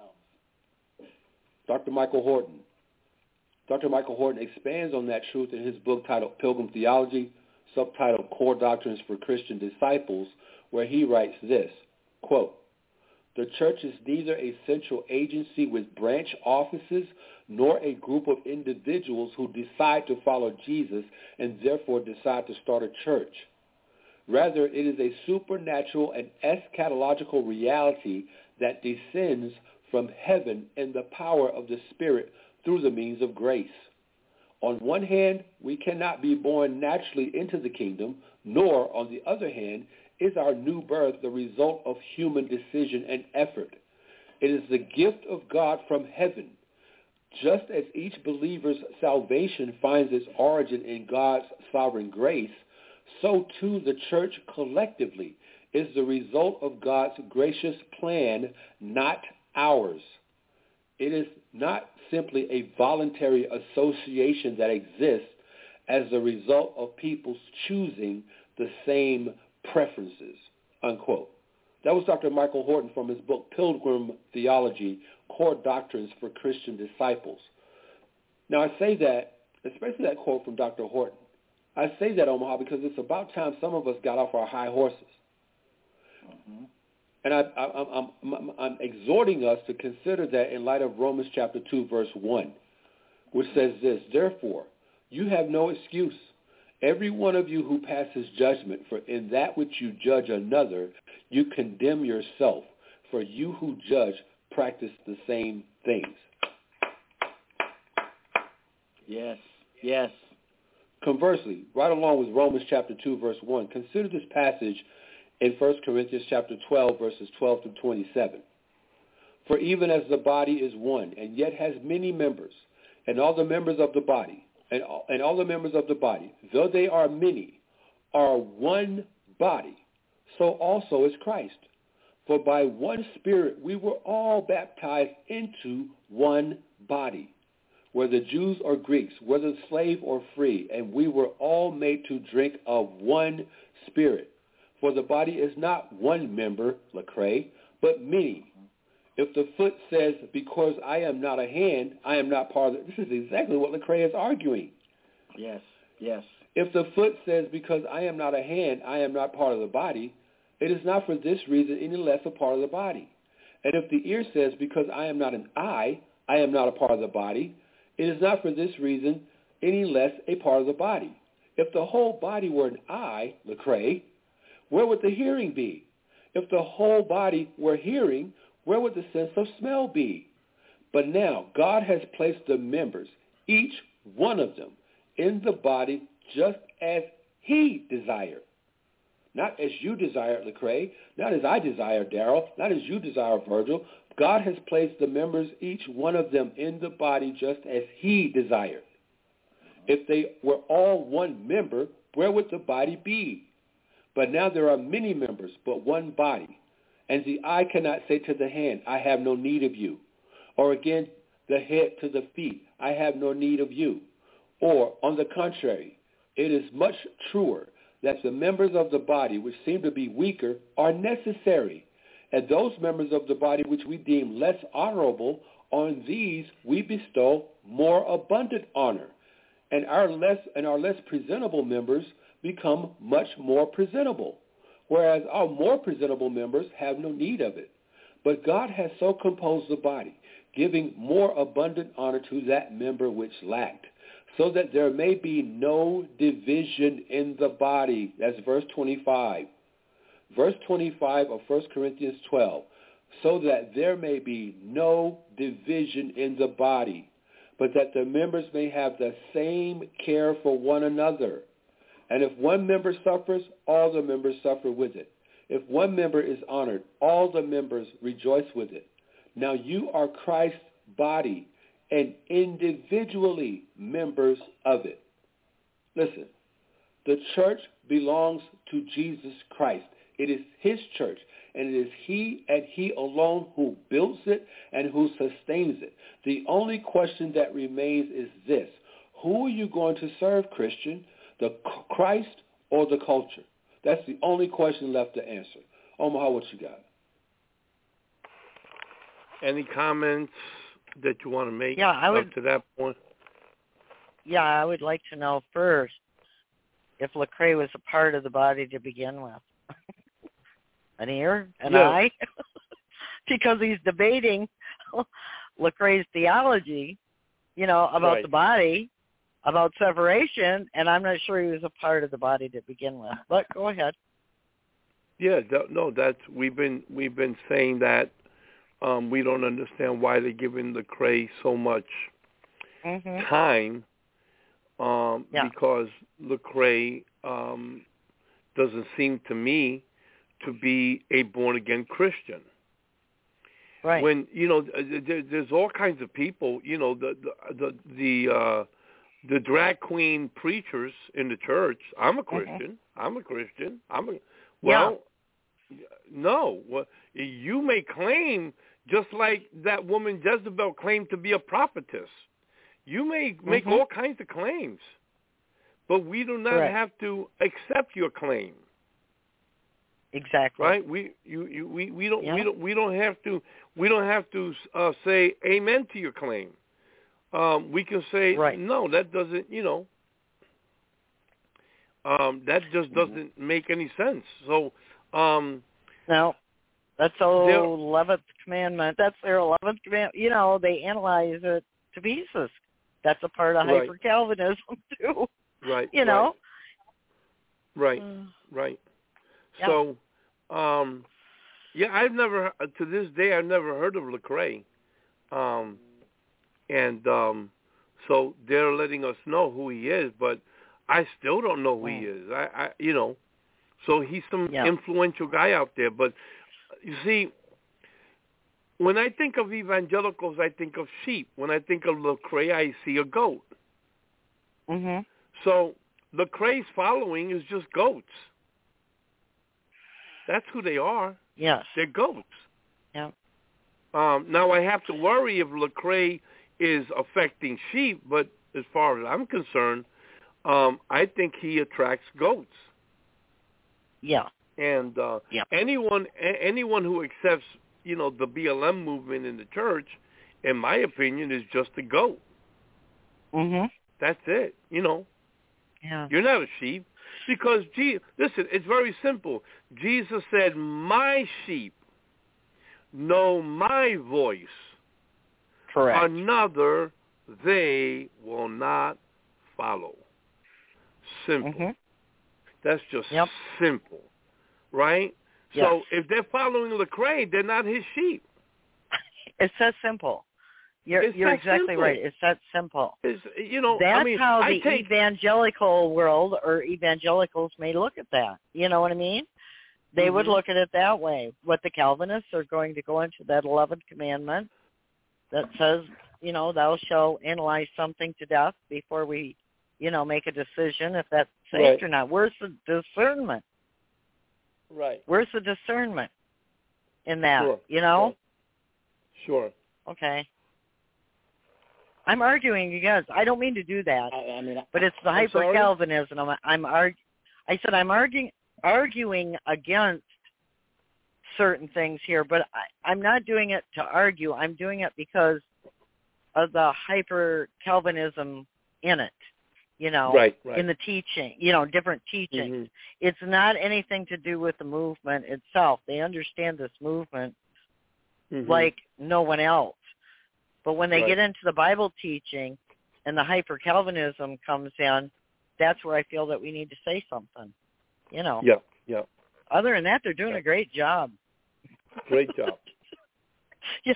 Doctor Michael Horton. Doctor Michael Horton expands on that truth in his book titled Pilgrim Theology, subtitled Core Doctrines for Christian Disciples, where he writes this, quote, the church is neither a central agency with branch offices nor a group of individuals who decide to follow Jesus and therefore decide to start a church. Rather, it is a supernatural and eschatological reality that descends from heaven in the power of the Spirit through the means of grace. On one hand, we cannot be born naturally into the kingdom, nor, on the other hand, is our new birth the result of human decision and effort. It is the gift of God from heaven. Just as each believer's salvation finds its origin in God's sovereign grace, so too the church collectively is the result of God's gracious plan, not ours. It is not simply a voluntary association that exists as the result of people's choosing the same preferences, unquote. That was Doctor Michael Horton from his book, Pilgrim Theology, Core Doctrines for Christian Disciples. Now, I say that, especially that quote from Doctor Horton, I say that, Omaha, because it's about time some of us got off our high horses. Mm-hmm. And I, I, I'm, I'm, I'm exhorting us to consider that in light of Romans chapter two, verse one, which says this, therefore, you have no excuse. Every one of you who passes judgment, for in that which you judge another, you condemn yourself, for you who judge practice the same things. Yes, yes. Conversely, right along with Romans chapter two, verse one, consider this passage in First Corinthians chapter twelve, verses twelve through twenty-seven. For even as the body is one, and yet has many members, and all the members of the body, and all, and all the members of the body, though they are many, are one body, so also is Christ. For by one Spirit we were all baptized into one body, whether Jews or Greeks, whether slave or free, and we were all made to drink of one Spirit. For the body is not one member, Lecrae, but many. If the foot says, because I am not a hand, I am not part of it. This is exactly what Lecrae is arguing. Yes, yes. If the foot says, because I am not a hand, I am not part of the body, it is not for this reason any less a part of the body. And if the ear says, because I am not an eye, I am not a part of the body, it is not for this reason any less a part of the body. If the whole body were an eye, Lecrae, where would the hearing be? If the whole body were hearing, where would the sense of smell be? But now God has placed the members, each one of them, in the body just as he desired. Not as you desire, Lecrae, not as I desire, Darrell, not as you desire, Virgil. God has placed the members, each one of them, in the body just as he desired. If they were all one member, where would the body be? But now there are many members, but one body. And the eye cannot say to the hand, I have no need of you. Or again, the head to the feet, I have no need of you. Or, on the contrary, it is much truer that the members of the body which seem to be weaker are necessary. And those members of the body which we deem less honorable, on these we bestow more abundant honor. And our less and our less presentable members become much more presentable, whereas our more presentable members have no need of it. But God has so composed the body, giving more abundant honor to that member which lacked, so that there may be no division in the body. That's verse twenty-five. Verse twenty-five of First Corinthians twelve. So that there may be no division in the body, but that the members may have the same care for one another. And if one member suffers, all the members suffer with it. If one member is honored, all the members rejoice with it. Now you are Christ's body and individually members of it. Listen, the church belongs to Jesus Christ. It is his church, and it is he and he alone who builds it and who sustains it. The only question that remains is this: who are you going to serve, Christian? The Christ or the culture? That's the only question left to answer. Omaha, what you got? Any comments that you want to make yeah, I would, up to that point? Yeah, I would like to know first if Lecrae was a part of the body to begin with. An ear, an yeah. eye, because he's debating Lecrae's theology, you know, about right. the body, about separation, and I'm not sure he was a part of the body to begin with. But go ahead. Yeah, no, that's we've been we've been saying that um, we don't understand why they're giving Lecrae so much mm-hmm. time, um, yeah. because Lecrae um, doesn't seem to me to be a born-again Christian. Right. When, you know, there, there's all kinds of people, you know, the the the the, uh, the drag queen preachers in the church. I'm a Christian. Mm-hmm. I'm a Christian. I'm a well. Yeah. No, well, you may claim just like that woman Jezebel claimed to be a prophetess. You may make mm-hmm. all kinds of claims, but we do not Correct. have to accept your claim. Exactly. Right? We you, you we, we don't yeah. we don't we don't have to we don't have to uh, say amen to your claim. Um, we can say right. no, that doesn't, you know, um, that just doesn't mm-hmm. make any sense. So um, no, that's the eleventh commandment. That's their eleventh commandment. You know, they analyze it to pieces. That's a part of right. hyper Calvinism too. Right. You know. Right. Right. Uh, right. Yeah. So, um, yeah, I've never, to this day, I've never heard of Lecrae. Um, and um, so they're letting us know who he is, but I still don't know who he is. I, I you know, so he's some yeah. influential guy out there. But you see, when I think of evangelicals, I think of sheep. When I think of Lecrae, I see a goat. Mm-hmm. So Lecrae's following is just goats. That's who they are. Yes. They're goats. Yeah. Um, now, I have to worry if Lecrae is affecting sheep, but as far as I'm concerned, um, I think he attracts goats. Yeah. And uh, yeah. anyone a- anyone who accepts, you know, the B L M movement in the church, in my opinion, is just a goat. Mm-hmm. That's it. You know. Yeah. You're not a sheep. Because, gee, listen, it's very simple. Jesus said, my sheep know my voice. Correct. Another they will not follow. Simple. Mm-hmm. That's just yep. simple, right? Yes. So if they're following Lecrae, they're not his sheep. It's that simple. You're, it's you're that exactly simple. right. It's that simple. It's, you know, That's I mean, how I the take... evangelical world or evangelicals may look at that. You know what I mean? They mm-hmm. would look at it that way. What the Calvinists are going to go into that eleventh commandment that says, you know, thou shalt analyze something to death before we, you know, make a decision if that's safe right. or not. Where's the discernment? Right. Where's the discernment in that? Sure. You know? Sure. Okay. I'm arguing against. I don't mean to do that, I, I mean, but it's the I'm hyper Calvinism. I'm, I'm arg- I said I'm arguing arguing against certain things here, but I, I'm not doing it to argue. I'm doing it because of the hyper Calvinism in it. You know, right, right. in the teaching. You know, different teachings. Mm-hmm. It's not anything to do with the movement itself. They understand this movement mm-hmm. like no one else. But when they right. get into the Bible teaching and the hyper-Calvinism comes in, that's where I feel that we need to say something, you know. Yeah, yeah. Other than that, they're doing yeah. a great job. Great job. yeah.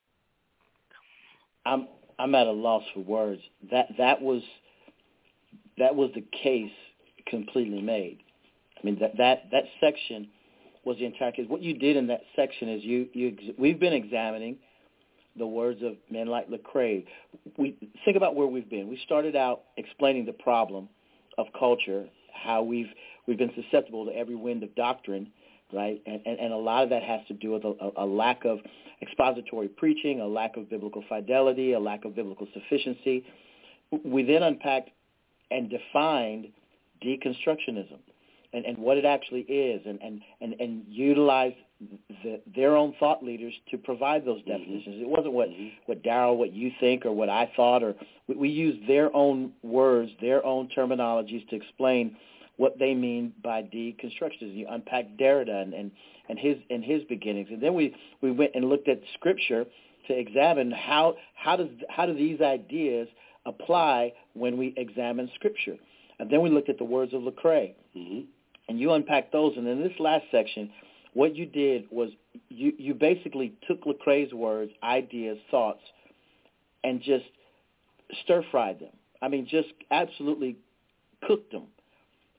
I'm I'm at a loss for words. That that was that was the case completely made. I mean that that, that section was the entire case. What you did in that section is you you we've been examining the words of men like Lecrae. We think about where we've been. We started out explaining the problem of culture, how we've we've been susceptible to every wind of doctrine, right? And and, and a lot of that has to do with a, a lack of expository preaching, a lack of biblical fidelity, a lack of biblical sufficiency. We then unpacked and defined deconstructionism and, and what it actually is, and and and, and utilized the, their own thought leaders to provide those definitions. Mm-hmm. It wasn't what, mm-hmm. what Darrell, what you think, or what I thought, or we, we used their own words, their own terminologies to explain what they mean by deconstructionism. You unpacked Derrida and, and, and his and his beginnings, and then we, we went and looked at Scripture to examine how how does how do these ideas apply when we examine Scripture, and then we looked at the words of Lecrae, mm-hmm. and you unpacked those. And in this last section, what you did was you, you basically took Lecrae's words, ideas, thoughts, and just stir-fried them. I mean, just absolutely cooked them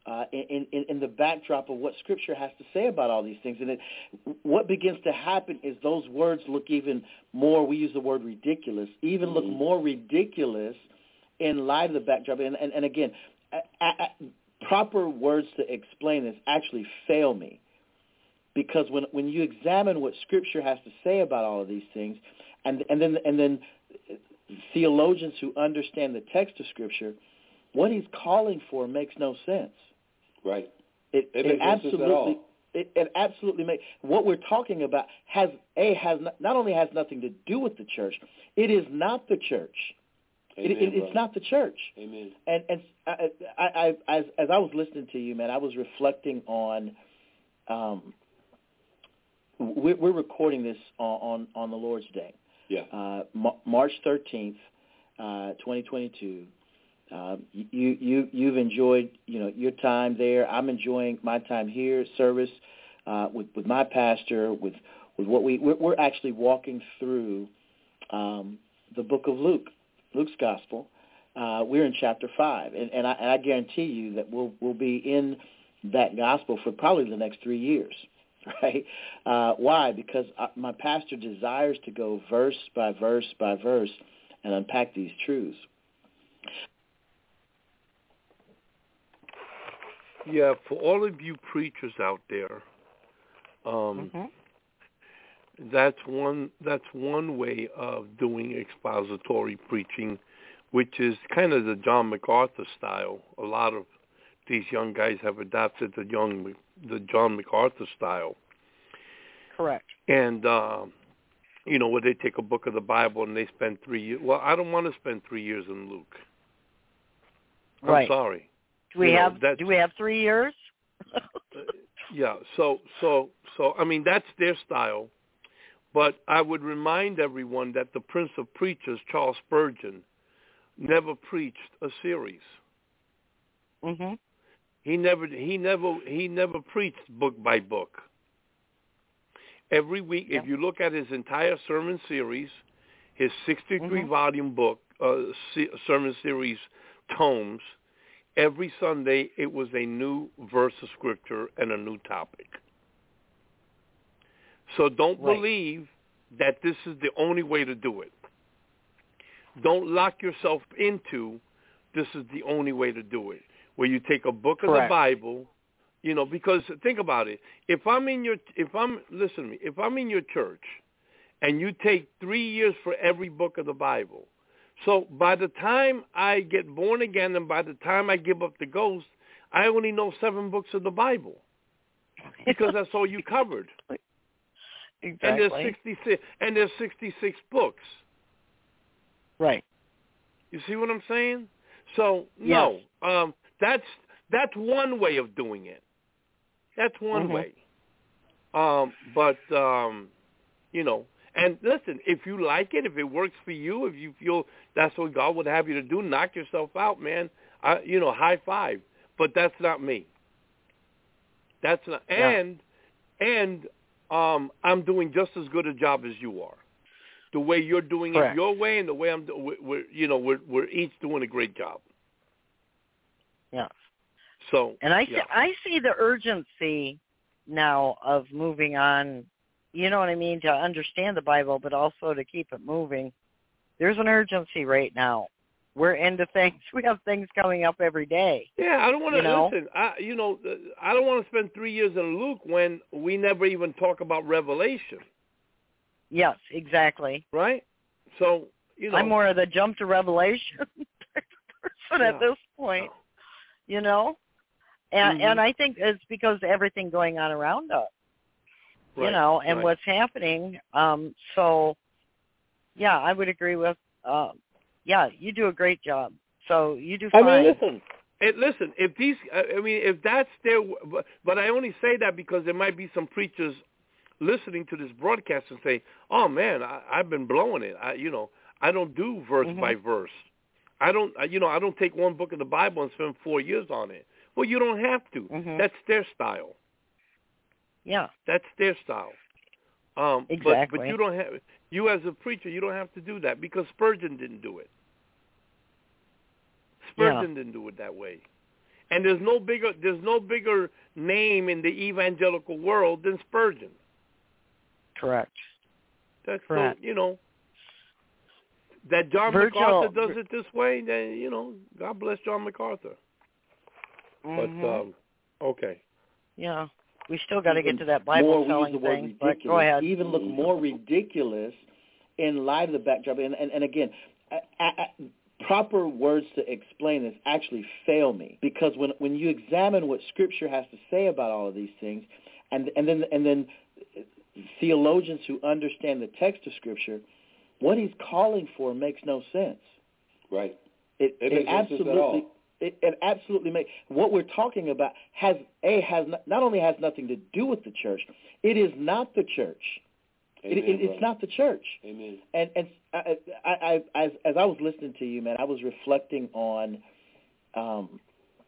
uh, in, in, in the backdrop of what Scripture has to say about all these things. And it, what begins to happen is those words look even more, we use the word ridiculous, even look more ridiculous in light of the backdrop. And, and, and again, I, I, proper words to explain this actually fail me. Because when when you examine what Scripture has to say about all of these things, and and then and then theologians who understand the text of Scripture, what he's calling for makes no sense. Right. It, it, it makes absolutely no sense at all. It, it absolutely makes what we're talking about has a has not, not only has nothing to do with the church, it is not the church. Amen, it, it, it's not the church. Amen. And and I, I, I, as as I was listening to you, man, I was reflecting on. Um, we're, we're recording this on, on, on the Lord's Day. Yeah. Uh, March thirteenth, uh, twenty twenty-two. Uh, you you you've enjoyed you know your time there. I'm enjoying my time here, service uh, with with my pastor. With with what we we're, we're actually walking through um, the book of Luke, Luke's gospel. Uh, we're in chapter five, and, and I, and I guarantee you that we'll we'll be in that gospel for probably the next three years. Right? Uh, why? Because my pastor desires to go verse by verse by verse and unpack these truths. Yeah, for all of you preachers out there, um, mm-hmm. that's one that's one way of doing expository preaching, which is kind of the John MacArthur style. A lot of these young guys have adopted the young the John MacArthur style. Correct. And um, you know, where they take a book of the Bible and they spend three years. Well, I don't want to spend three years in Luke. I'm right. sorry. Do we you have know, do we have three years? uh, yeah. So so so I mean that's their style, but I would remind everyone that the Prince of Preachers, Charles Spurgeon, never preached a series. Mm-hmm. He never he never he never preached book by book. Every week, yeah. if you look at his entire sermon series, his sixty-three mm-hmm. volume book, uh, sermon series tomes, every Sunday it was a new verse of scripture and a new topic. So don't right. believe that this is the only way to do it. Don't lock yourself into this is the only way to do it, where you take a book Correct. of the Bible. You know, because think about it. If I'm in your, if I'm, listen to me, if I'm in your church and you take three years for every book of the Bible, so by the time I get born again and by the time I give up the ghost, I only know seven books of the Bible because that's all you covered. Exactly. And there's sixty-six, and there's sixty-six books. Right. You see what I'm saying? So no, yes. um, that's that's one way of doing it. That's one mm-hmm. way. Um, but, um, you know, and listen, if you like it, if it works for you, if you feel that's what God would have you to do, knock yourself out, man. I, you know, high five. But that's not me. That's not, yeah. and, and um, I'm doing just as good a job as you are. The way you're doing Correct. it your way and the way I'm doing, we're, you know, we're, we're each doing a great job. Yeah. So, and I yeah. see, I see the urgency now of moving on, you know what I mean, to understand the Bible, but also to keep it moving. There's an urgency right now. We're into things. We have things coming up every day. Yeah, I don't want to, you know? listen, I, you know, I don't want to spend three years in Luke when we never even talk about Revelation. Yes, exactly. Right? So, you know. I'm more of the jump to Revelation person yeah. at this point, oh. you know? And mm-hmm. and I think it's because of everything going on around us, right. you know, and right. what's happening. Um, so, yeah, I would agree with, uh, yeah, you do a great job. So you do fine. I mean, listen, it, listen, if these, I mean, if that's their, but, but I only say that because there might be some preachers listening to this broadcast and say, oh, man, I, I've been blowing it. I, you know, I don't do verse mm-hmm. by verse. I don't, you know, I don't take one book of the Bible and spend four years on it. Well, you don't have to. Mm-hmm. That's their style. Yeah. That's their style. Um, exactly. But, but you don't have, you as a preacher, you don't have to do that because Spurgeon didn't do it. Spurgeon yeah. didn't do it that way. And there's no bigger there's no bigger name in the evangelical world than Spurgeon. Correct. That's Correct. So, you know, that John Virgil, MacArthur does it this way, then, you know, God bless John MacArthur. Mm-hmm. But, um, okay. Yeah. We still got to get to that more, Bible-selling we use the word thing, ridiculous, but go ahead. even look more ridiculous in light of the backdrop. And, and, and again, I, I, proper words to explain this actually fail me, because when when you examine what Scripture has to say about all of these things, and and then and then theologians who understand the text of Scripture, what he's calling for makes no sense. Right. It, it, it absolutely it, it absolutely makes what we're talking about has a has not, not only has nothing to do with the church. It is not the church. Amen, it, it, it's not the church. Amen. And and I, I, I, as as I was listening to you, man, I was reflecting on. Um,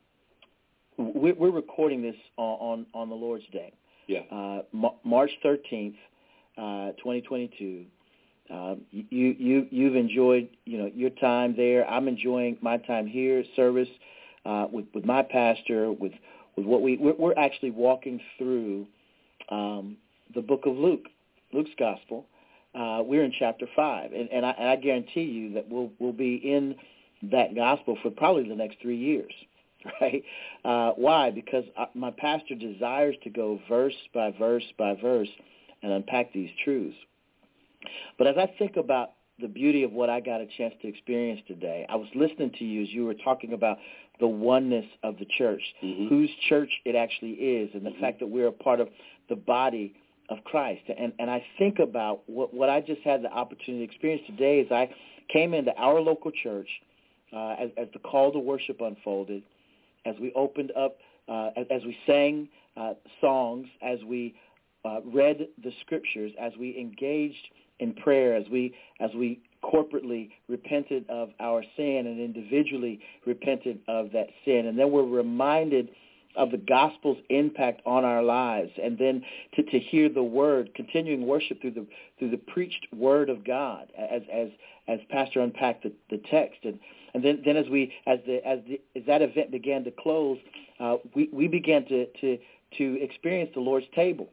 we're, we're recording this on, on, on the Lord's Day. Yeah. Uh, March thirteenth, uh, twenty twenty-two. Uh, you you you've enjoyed you know your time there. I'm enjoying my time here, service uh, with with my pastor, with with what we we're, we're actually walking through um, the book of Luke. Luke's Gospel. Uh, we're in chapter five, and, and, I, and I guarantee you that we'll we'll be in that gospel for probably the next three years, right? Uh, why? Because I, my pastor desires to go verse by verse by verse and unpack these truths. But as I think about the beauty of what I got a chance to experience today, I was listening to you as you were talking about the oneness of the church, mm-hmm. whose church it actually is, and the mm-hmm. fact that we're a part of the body of Christ. And and I think about what, what I just had the opportunity to experience today as I came into our local church uh, as, as the call to worship unfolded, as we opened up, uh, as, as we sang uh, songs, as we uh, read the scriptures, as we engaged in prayer, as we as we corporately repented of our sin and individually repented of that sin. And then we're reminded of the gospel's impact on our lives, and then to, to hear the word, continuing worship through the through the preached word of God, as as as Pastor unpacked the, the text, and and then, then as we as the as the as that event began to close, uh, we we began to to to experience the Lord's table,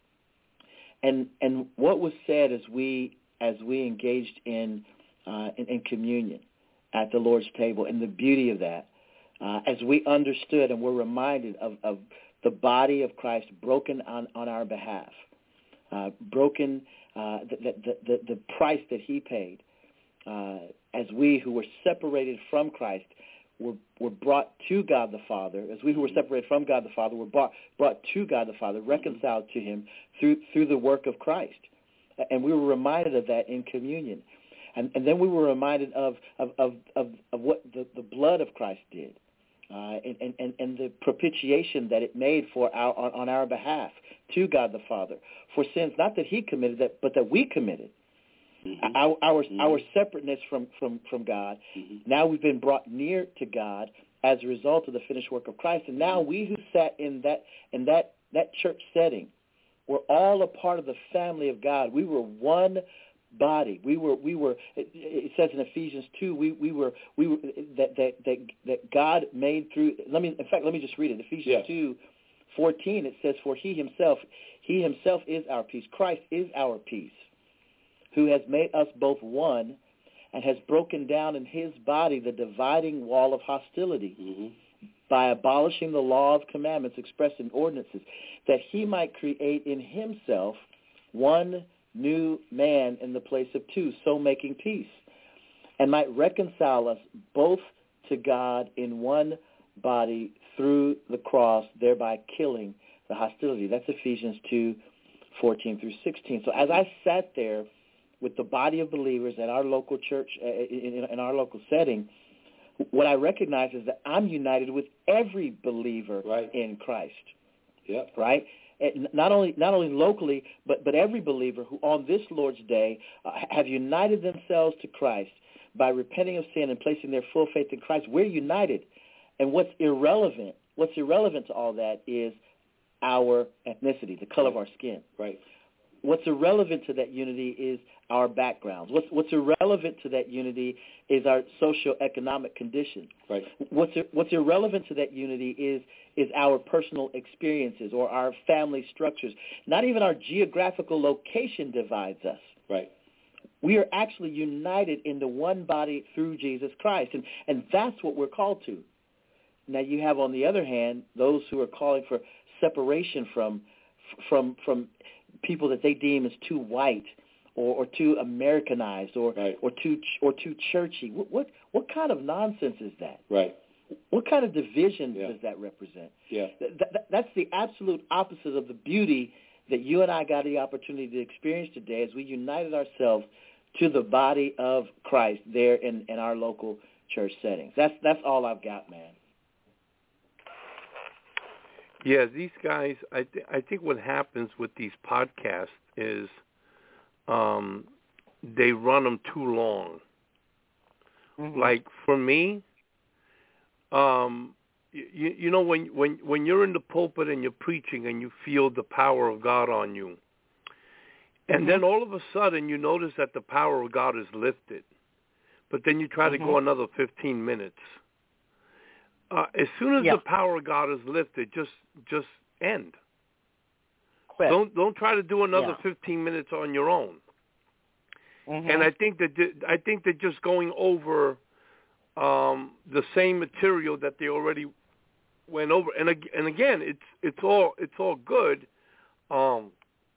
and and what was said as we as we engaged in uh, in, in communion at the Lord's table, and the beauty of that. Uh, as we understood and were reminded of, of the body of Christ broken on, on our behalf, uh, broken, uh, the, the, the, the price that he paid, uh, as we who were separated from Christ were, were brought to God the Father, as we who were separated from God the Father were brought, brought to God the Father, reconciled to him through, through the work of Christ. And we were reminded of that in communion. And, and then we were reminded of, of, of, of, of what the, the blood of Christ did. Uh, and, and, and the propitiation that it made for our, on, on our behalf to God the Father for sins, not that he committed, that, but that we committed. Mm-hmm. Our our, mm-hmm. our separateness from, from, from God. Mm-hmm. Now we've been brought near to God as a result of the finished work of Christ. And now we who sat in that in that, that church setting were all a part of the family of God. We were one body. We were, we were. It, it says in Ephesians two, we, we were, we were that, that that that God made through. Let me, in fact, let me just read it. Ephesians yes. two, fourteen. It says, "For He Himself, He Himself is our peace. Christ is our peace, who has made us both one, and has broken down in His body the dividing wall of hostility, mm-hmm. by abolishing the law of commandments expressed in ordinances, that He might create in Himself one new man in the place of two, so making peace, and might reconcile us both to God in one body through the cross, thereby killing the hostility." That's Ephesians two, fourteen through sixteen. So as I sat there with the body of believers at our local church, in, in our local setting, what I recognize is that I'm united with every believer right. in Christ. Yep. Right? Not only not only locally, but, but every believer who on this Lord's Day uh, have united themselves to Christ by repenting of sin and placing their full faith in Christ. We're united. And what's irrelevant, what's irrelevant to all that is our ethnicity, the color right. of our skin. Right. what's irrelevant to that unity is our backgrounds. What's what's irrelevant to that unity is our socioeconomic condition. Right. What's what's irrelevant to that unity is is our personal experiences or our family structures. Not even our geographical location divides us. Right. We are actually united in the one body through Jesus Christ, and and that's what we're called to. Now you have, on the other hand, those who are calling for separation from from from people that they deem as too white or, or too Americanized or right. or too or too churchy. What, what what kind of nonsense is that? Right. What kind of division yeah. does that represent? Yeah. Th- th- that's the absolute opposite of the beauty that you and I got the opportunity to experience today as we united ourselves to the body of Christ there in, in our local church settings. That's that's all I've got, man. Yeah, these guys, I, th- I think what happens with these podcasts is um, they run them too long. Mm-hmm. Like, for me, um, you, you know, when, when, when you're in the pulpit and you're preaching and you feel the power of God on you, and mm-hmm. then all of a sudden you notice that the power of God is lifted, but then you try mm-hmm. to go another fifteen minutes. Uh, as soon as yeah. the power of God is lifted, just just end. Quit. Don't don't try to do another yeah. fifteen minutes on your own. Mm-hmm. And I think that I think that just going over um, the same material that they already went over, and and again, it's it's all it's all good. Um,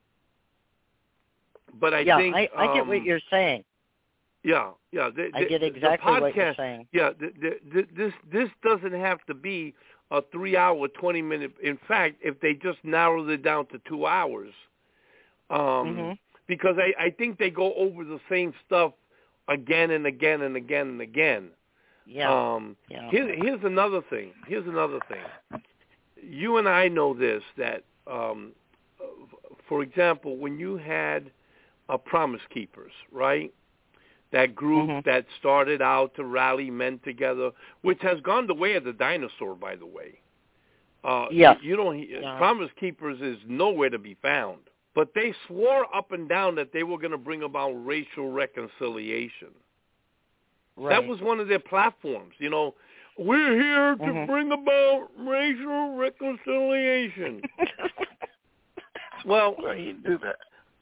but I yeah, think I, I get um, what you're saying. Yeah, yeah. The, I get the, exactly the podcast, what you're saying. Yeah, the, the, the, this this doesn't have to be a three-hour, twenty-minute. In fact, if they just narrowed it down to two hours, um, mm-hmm. because I, I think they go over the same stuff again and again and again and again. Yeah. Um, yeah. Here, here's another thing. Here's another thing. You and I know this, that, um, for example, when you had uh, Promise Keepers, right? That group mm-hmm. that started out to rally men together, which has gone the way of the dinosaur, by the way. Uh, yeah. You, you don't. Yeah. Promise Keepers is nowhere to be found. But they swore up and down that they were going to bring about racial reconciliation. Right. That was one of their platforms. You know, we're here to mm-hmm. bring about racial reconciliation. Well, why do you do that?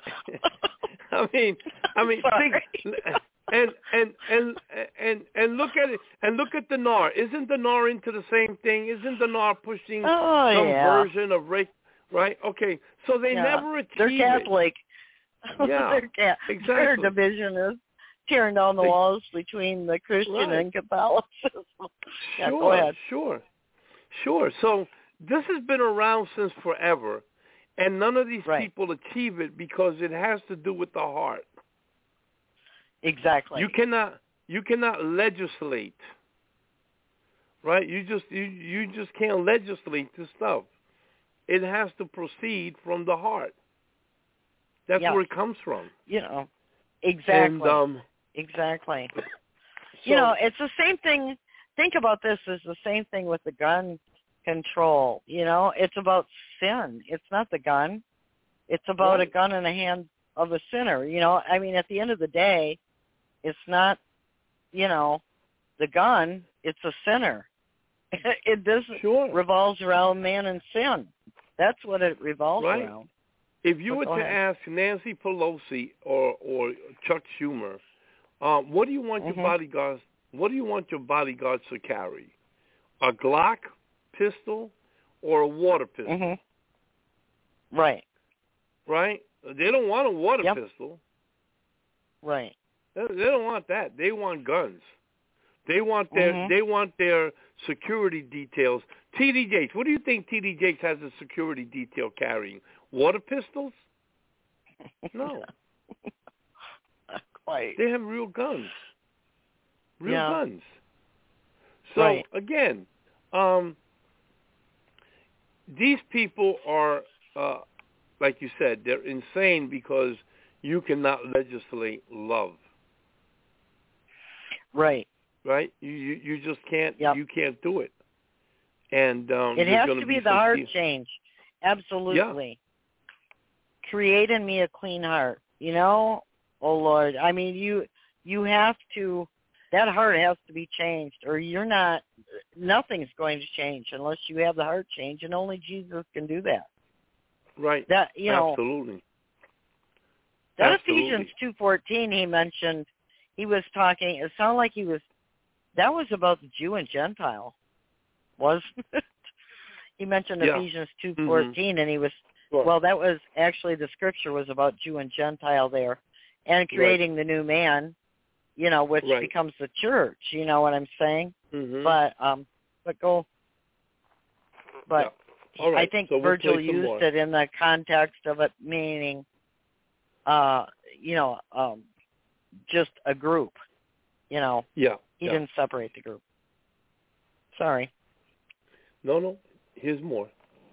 I mean, I mean, think, and and and and and look at it, and look at the N A R. Isn't the N A R into the same thing? Isn't the N A R pushing oh, some yeah. version of race? Right? Okay, so they yeah. never achieve They're Catholic. It. Yeah, They're ca- exactly. Their division is tearing down the they, walls between the Christian right. and Catholicism. yeah, sure, go ahead. Sure, sure. So this has been around since forever. And none of these right. people achieve it because it has to do with the heart. Exactly. You cannot you cannot legislate. Right? You just you, you just can't legislate this stuff. It has to proceed from the heart. That's yeah. where it comes from. You know. Exactly. And, um, exactly. So, you know, it's the same thing. Think about this as the same thing with the gun control. You know, it's about sin. It's not the gun. It's about right. a gun in the hand of a sinner. You know, I mean, at the end of the day, it's not, you know, the gun. It's a sinner. It this sure. revolves around man and sin. That's what it revolves right. around. If you but were to ahead. ask Nancy Pelosi or or Chuck Schumer, uh, what do you want mm-hmm. your bodyguards? What do you want your bodyguards to carry? A Glock pistol or a water pistol? Mm-hmm. Right. Right? They don't want a water yep. pistol. Right. They, they don't want that. They want guns. They want their mm-hmm. they want their security details. T D Jakes, what do you think T D Jakes has a security detail carrying? Water pistols? No. Not quite. They have real guns. Real yeah. guns. So right. again, um, these people are, uh, like you said, they're insane because you cannot legislate love. Right. Right? You you, you just can't. Yep. You can't do it. And um, it has to be be the heart people. change. Absolutely. create in me a clean heart. You know, oh Lord, I mean, you you have to, that heart has to be changed, or you're not, nothing's going to change unless you have the heart change, and only Jesus can do that. Right. That, you know, absolutely. That Absolutely. Ephesians two fourteen he mentioned, he was talking, it sounded like he was, that was about the Jew and Gentile, wasn't it? He mentioned yeah. Ephesians two fourteen, mm-hmm. and he was, sure. well, that was actually, the scripture was about Jew and Gentile there, and creating right. the new man, you know, which right. becomes the church, you know what I'm saying? Mm-hmm. But, um, but go, but yeah. All right. I think so Virgil we'll used more. it in the context of it meaning, uh, you know, um, just a group, you know. Yeah. He yeah. didn't separate the group. Sorry. No, no. Here's more.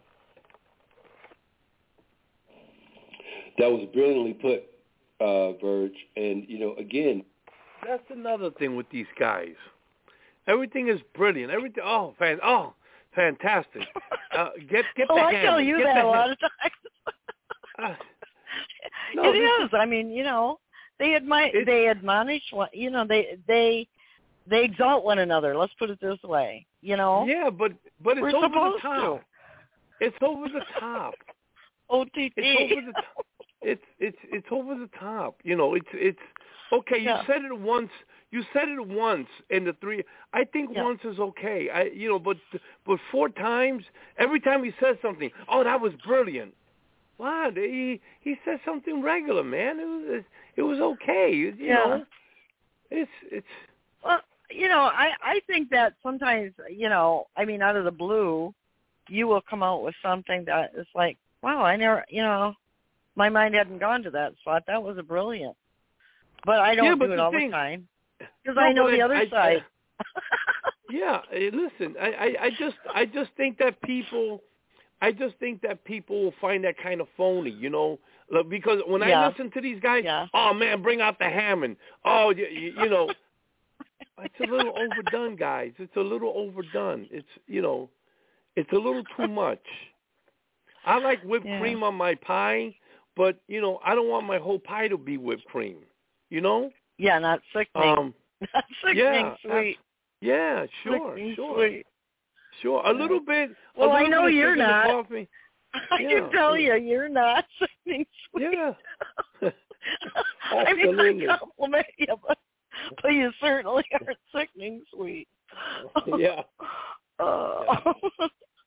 That was brilliantly put, uh, Verge. And, you know, again. That's another thing with these guys. Everything is brilliant. Everything, oh, fan, oh, fantastic. Uh, get get well, the I hammer. tell you get that the a lot ham- of times. uh, no, it is. is. I mean, you know, they admire, It's, they admonish one. You know, they they they exalt one another. Let's put it this way. You know. Yeah, but but it's We're over supposed the top. To. It's over the top. O T T. It's over the top. It's it's it's over the top. You know, it's it's okay. You yeah. said it once. You said it once in the three. I think yeah. once is okay. I you know, but but four times. Every time he says something, oh, that was brilliant. Wow, he he said something regular, man. It was it was okay. You yeah. know, it's it's. Well, you know, I I think that sometimes, you know, I mean, out of the blue, you will come out with something that is like, wow, I never, you know, my mind hadn't gone to that spot. That was a brilliant. But I don't yeah, but do it the all thing, the time because no, I know the I, other I, side. I, yeah, listen, I, I, I just I just think that people, I just think that people will find that kind of phony, you know, because when yeah. I listen to these guys, yeah. oh man, bring out the Hammond. Oh, you, you know, it's a little overdone, guys. It's a little overdone. It's you know, it's a little too much. I like whipped yeah. cream on my pie, but you know, I don't want my whole pie to be whipped cream. You know? Yeah, not sickening. Um, not sickening yeah, sweet. Yeah, sure, sickening sure, sweet. sure. A little bit. Well, a little I know bit of you're sugar in the not. coffee. I Yeah. can tell you, you're not sickening sweet. Yeah. I mean, Absolutely. I compliment you, but, but you certainly aren't sickening sweet. Yeah. Oh. Yeah.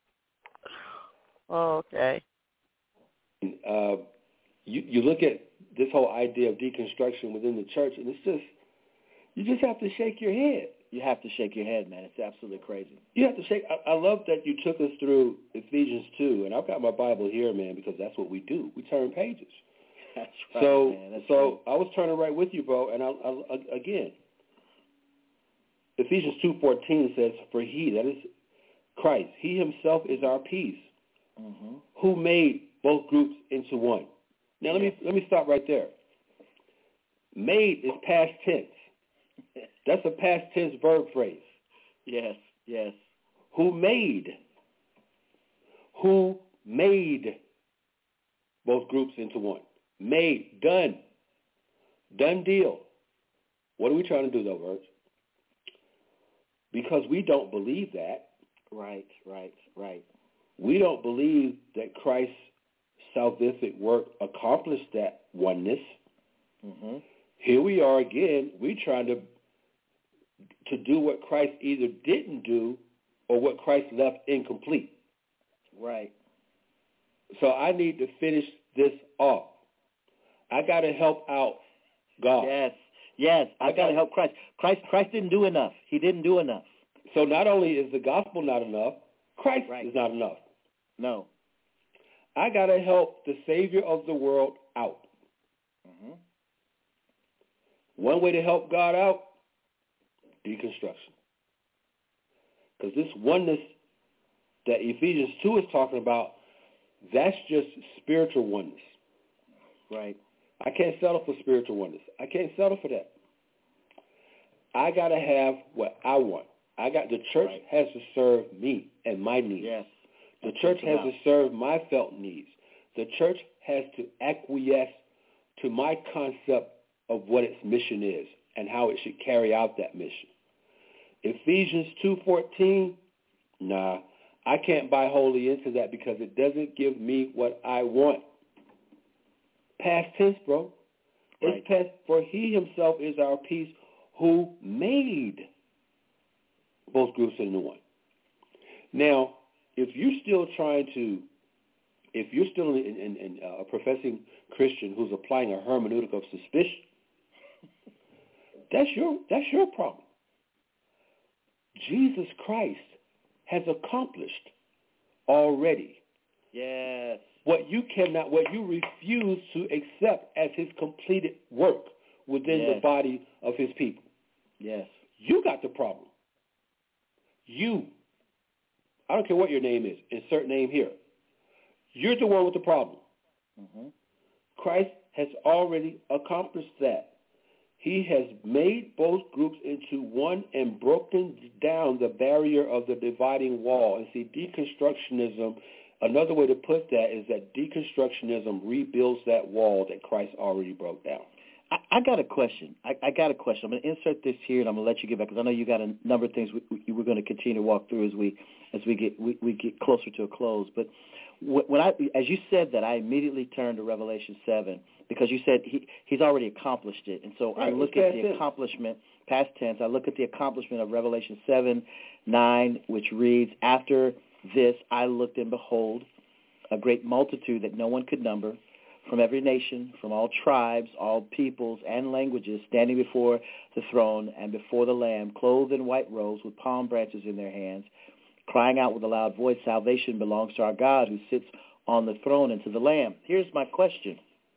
Okay. Uh, you you look at this whole idea of deconstruction within the church, and it's just you just have to shake your head. You have to shake your head, man. It's absolutely crazy. You have to shake. I, I love that you took us through Ephesians two, and I've got my Bible here, man, because that's what we do. We turn pages. That's right, so, man. That's so right. I was turning right with you, bro. And I, I, again, Ephesians two fourteen says, "For he, that is Christ, he himself is our peace, mm-hmm. who made both groups into one." Now, let me let me stop right there. Made is past tense. That's a past tense verb phrase. Yes, yes. Who made? Who made both groups into one? Made, done, done deal. What are we trying to do, though, Verge? Because we don't believe that. Right, right, right. We don't believe that Christ's salvific work accomplished that oneness. Mm-hmm. Here we are again. We're trying to to do what Christ either didn't do or what Christ left incomplete. Right. So I need to finish this off. I got to help out God. Yes, yes. I, I got to help Christ. Christ. Christ didn't do enough. He didn't do enough. So not only is the gospel not enough, Christ right. is not enough. No. I got to help the Savior of the world out. Mm-hmm. One way to help God out, deconstruction. Because this oneness that Ephesians two is talking about, that's just spiritual oneness. Right. I can't settle for spiritual oneness. I can't settle for that. I got to have what I want. I got the church right. has to serve me and my needs. Yes. The church has to serve my felt needs. the church has to acquiesce to my concept of what its mission is and how it should carry out that mission. Ephesians two fourteen, nah, I can't buy wholly into that because it doesn't give me what I want. Past tense, bro. Right. It's past, for he himself is our peace, who made both groups into one. Now, if you're still trying to, if you're still in, in, in, uh, a professing Christian who's applying a hermeneutic of suspicion, that's your that's your problem. Jesus Christ has accomplished already. Yes. What you cannot, what you refuse to accept as his completed work within Yes. the body of his people. Yes. You got the problem. You. I don't care what your name is. Insert name here. You're the one with the problem. Mm-hmm. Christ has already accomplished that. He has made both groups into one and broken down the barrier of the dividing wall. And see, deconstructionism, another way to put that is that deconstructionism rebuilds that wall that Christ already broke down. I, I got a question. I, I got a question. I'm going to insert this here, and I'm going to let you get back because I know you got a number of things we, we, we're going to continue to walk through as we as we get we, we get closer to a close. But when I, as you said that, I immediately turned to Revelation seven because you said he he's already accomplished it, and so right, I look at the tense. accomplishment, past tense. I look at the accomplishment of Revelation seven, nine, which reads, "After this I looked and behold a great multitude that no one could number, from every nation, from all tribes, all peoples and languages, standing before the throne and before the Lamb, clothed in white robes with palm branches in their hands, crying out with a loud voice, salvation belongs to our God who sits on the throne and to the Lamb." Here's my question.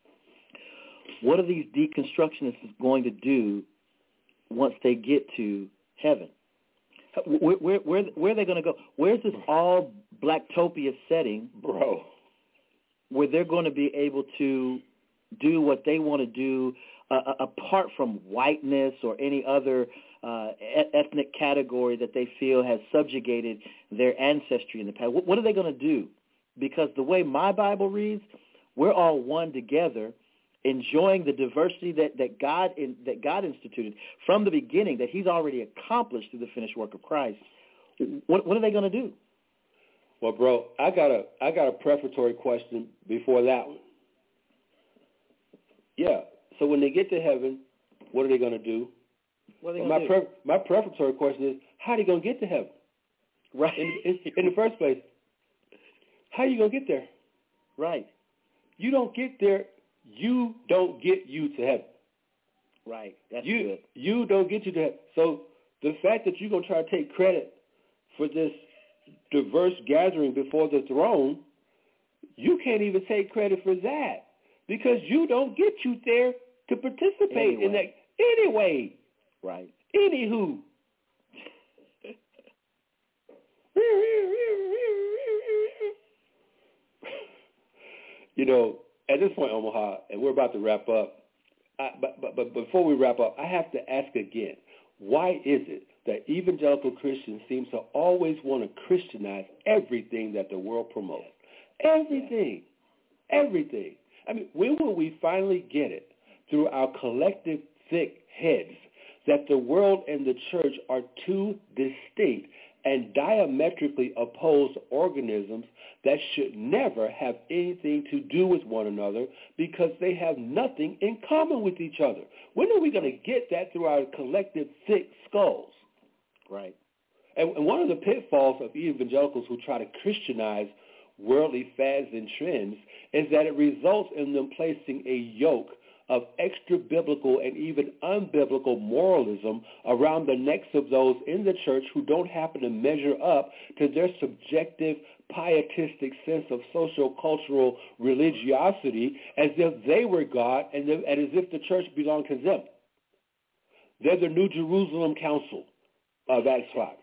What are these deconstructionists going to do once they get to heaven? Where, where, where, where are they going to go? Where's this all Blacktopia setting, Bro, where they're going to be able to do what they want to do uh, apart from whiteness or any other uh, ethnic category that they feel has subjugated their ancestry in the past? What, what are they going to do? Because the way my Bible reads, we're all one together, enjoying the diversity that, that God in, that God instituted from the beginning, that he's already accomplished through the finished work of Christ. What, what are they going to do? Well, bro, I got a I got a prefatory question before that one. Yeah. So when they get to heaven, what are they going to do? What are they well, going my to do? pre- my prefatory question is, how are they going to get to heaven? Right. In, in, in the first place, how are you going to get there? Right. You don't get there. You don't get you to heaven. Right. That's you, good. You don't get you to heaven. So the fact that you're going to try to take credit for this diverse gathering before the throne, you can't even take credit for that because you don't get you there to participate anyway. in that anyway. Right. Anywho. You know, at this point, Omaha, and we're about to wrap up, I, but, but, but before we wrap up, I have to ask again, why is it that evangelical Christians seem to always want to Christianize everything that the world promotes? Everything. Everything. I mean, when will we finally get it through our collective thick heads that the world and the church are two distinct and diametrically opposed organisms that should never have anything to do with one another because they have nothing in common with each other? When are we going to get that through our collective thick skulls? Right. And, and one of the pitfalls of evangelicals who try to Christianize worldly fads and trends is that it results in them placing a yoke of extra-biblical and even unbiblical moralism around the necks of those in the church who don't happen to measure up to their subjective, pietistic sense of social-cultural religiosity as if they were God and, and as if the church belonged to them. They're the New Jerusalem Council of Acts five.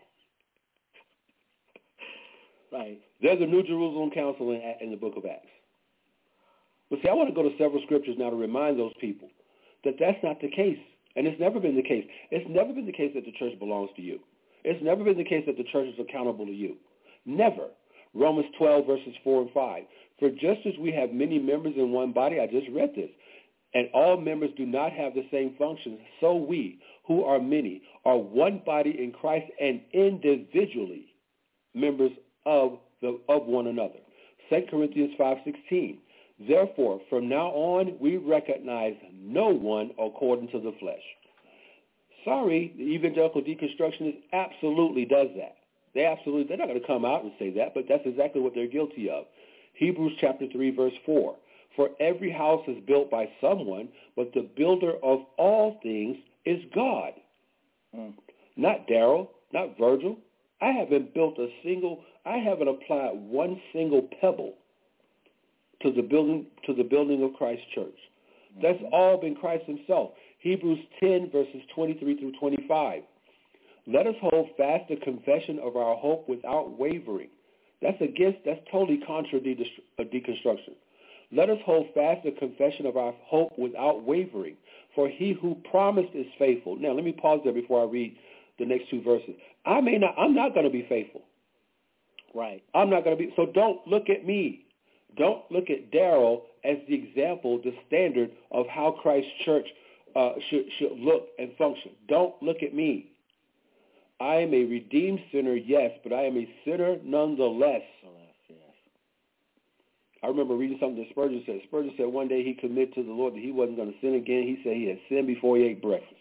Right. They're the New Jerusalem Council in, in the book of Acts. But see, I want to go to several scriptures now to remind those people that that's not the case. And it's never been the case. It's never been the case that the church belongs to you. It's never been the case that the church is accountable to you. Never. Romans twelve, verses four and five. For just as we have many members in one body, I just read this, and all members do not have the same functions, so we, who are many, are one body in Christ and individually members of the of one another. Second Corinthians five sixteen. Therefore, from now on, we recognize no one according to the flesh. Sorry, the evangelical deconstructionist absolutely does that. They absolutely, they're not going to come out and say that, but that's exactly what they're guilty of. Hebrews chapter three, verse four. For every house is built by someone, but the builder of all things is God. Mm. Not Daryl, not Virgil. I haven't built a single, I haven't applied one single pebble to the building to the building of Christ's church. That's all been Christ himself. Hebrews ten, verses twenty-three through twenty-five. Let us hold fast the confession of our hope without wavering. That's against, that's totally contrary to deconstruction. Let us hold fast the confession of our hope without wavering, for he who promised is faithful. Now, let me pause there before I read the next two verses. I may not, I'm not going to be faithful. Right. I'm not going to be, so don't look at me. Don't look at Daryl as the example, the standard of how Christ's church uh, should, should look and function. Don't look at me. I am a redeemed sinner, yes, but I am a sinner nonetheless. Yes. I remember reading something that Spurgeon said. Spurgeon said one day he committed to the Lord that he wasn't going to sin again. He said he had sinned before he ate breakfast.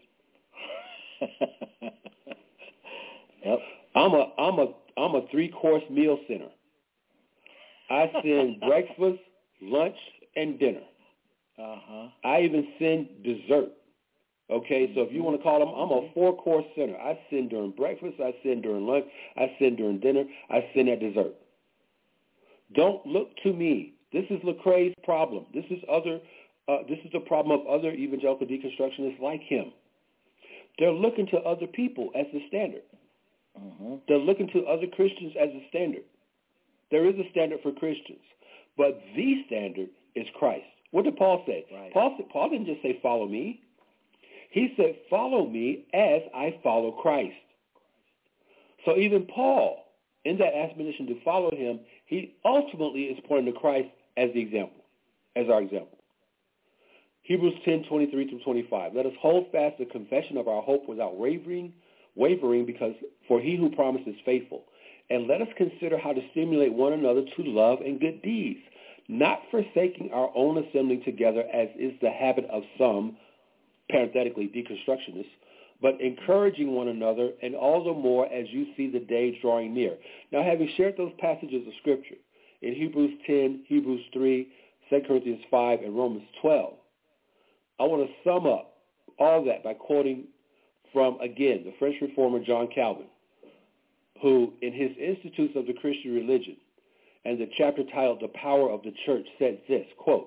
Yep. I'm a I'm a I'm a three course meal sinner. I sin breakfast, lunch, and dinner. Uh-huh. I even sin dessert. Okay, so if you want to call them, I'm a four-course sinner. I sin during breakfast, I sin during lunch, I sin during dinner, I sin at dessert. Don't look to me. This is Lecrae's problem. This is other. Uh, this is the problem of other evangelical deconstructionists like him. They're looking to other people as the standard. Uh-huh. They're looking to other Christians as a standard. There is a standard for Christians, but the standard is Christ. What did Paul say? Right. Paul, Paul didn't just say, follow me. He said, follow me as I follow Christ. So even Paul, in that admonition to follow him, he ultimately is pointing to Christ as the example, as our example. Hebrews ten, twenty-three through twenty-five. Let us hold fast the confession of our hope without wavering, wavering, because for he who promised is faithful. And let us consider how to stimulate one another to love and good deeds, not forsaking our own assembling together, as is the habit of some, parenthetically deconstructionists, but encouraging one another, and all the more as you see the day drawing near. Now, having shared those passages of Scripture in Hebrews ten, Hebrews three, Second Corinthians five, and Romans twelve, I want to sum up all that by quoting from, again, the French reformer John Calvin, who in his Institutes of the Christian Religion and the chapter titled The Power of the Church said this, quote,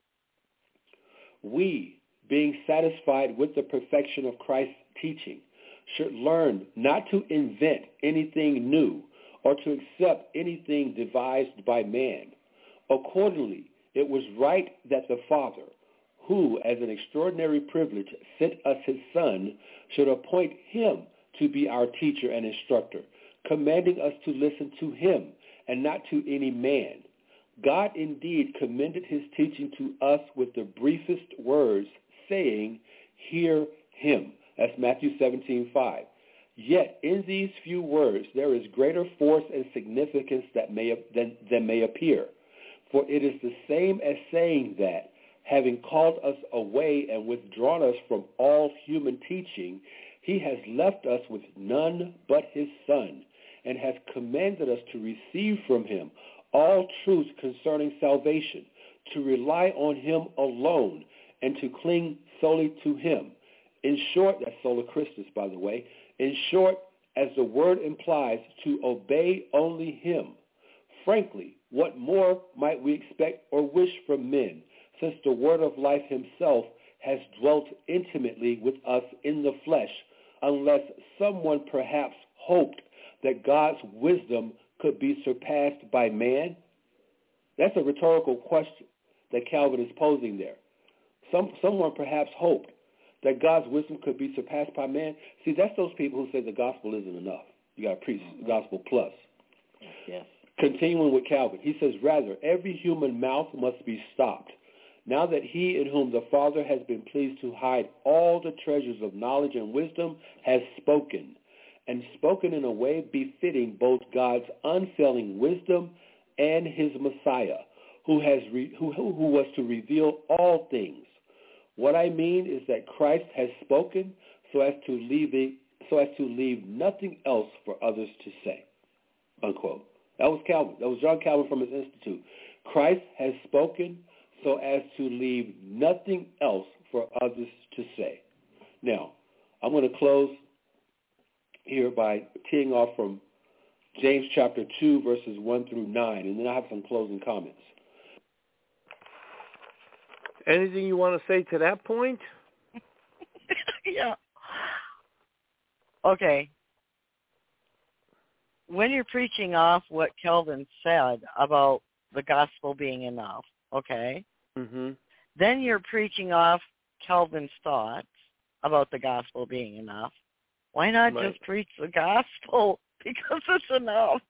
we, being satisfied with the perfection of Christ's teaching, should learn not to invent anything new or to accept anything devised by man. Accordingly, it was right that the Father, who, as an extraordinary privilege, sent us his Son, should appoint him to be our teacher and instructor, commanding us to listen to him and not to any man. God indeed commended his teaching to us with the briefest words, saying, hear him. That's Matthew seventeen five. Yet in these few words there is greater force and significance that may, than, than may appear. For it is the same as saying that, having called us away and withdrawn us from all human teaching, he has left us with none but his Son, and has commanded us to receive from him all truth concerning salvation, to rely on him alone, and to cling solely to him. In short, that's sola Christus, by the way. In short, as the word implies, to obey only him. Frankly, what more might we expect or wish from men, since the word of life himself has dwelt intimately with us in the flesh, unless someone perhaps hoped that God's wisdom could be surpassed by man? That's a rhetorical question that Calvin is posing there. Some, someone perhaps hoped that God's wisdom could be surpassed by man. See, that's those people who say the gospel isn't enough. You got to preach the gospel plus. Yes. continuing with Calvin, he says, rather, every human mouth must be stopped, now that he in whom the Father has been pleased to hide all the treasures of knowledge and wisdom has spoken, and spoken in a way befitting both God's unfailing wisdom and his Messiah, who has re- who, who was to reveal all things. What I mean is that Christ has spoken so as to leave it, so as to leave nothing else for others to say. Unquote. That was Calvin. That was John Calvin from his Institute. Christ has spoken so as to leave nothing else for others to say. Now, I'm going to close here by teeing off from James chapter two, verses one through nine, and then I have some closing comments. Anything you want to say to that point? Yeah. Okay. When you're preaching off what Calvin said about the gospel being enough, okay, mm-hmm. then you're preaching off Calvin's thoughts about the gospel being enough. Why not right. just preach the gospel because it's enough?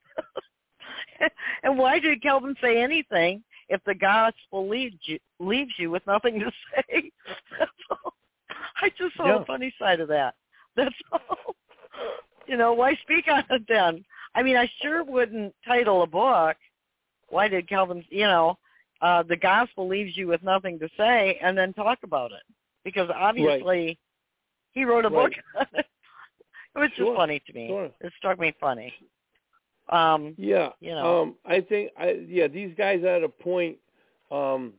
And why did Calvin say anything if the gospel leaves you, leaves you with nothing to say? That's all. I just saw yeah. the funny side of that. That's all. You know, why speak on it then? I mean, I sure wouldn't title a book, why did Calvin, you know, uh, the gospel leaves you with nothing to say, and then talk about it. Because obviously right. he wrote a right. book on it. It was sure. just funny to me. Sure. It struck me funny. Um, yeah. You know. Um, I think, I, yeah, these guys are at a point, um,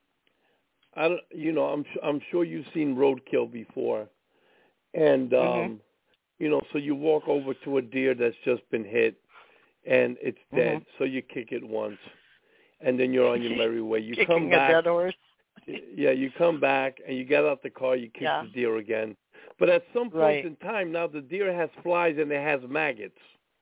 I don't, you know, I'm, I'm sure you've seen Roadkill before. And, um, mm-hmm. you know, so you walk over to a deer that's just been hit, and it's dead. Mm-hmm. So you kick it once, and then you're on your merry way. You Kicking come back. a dead horse. Yeah, you come back, and you get out the car, you kick yeah. the deer again. But at some point right. in time, now the deer has flies and it has maggots.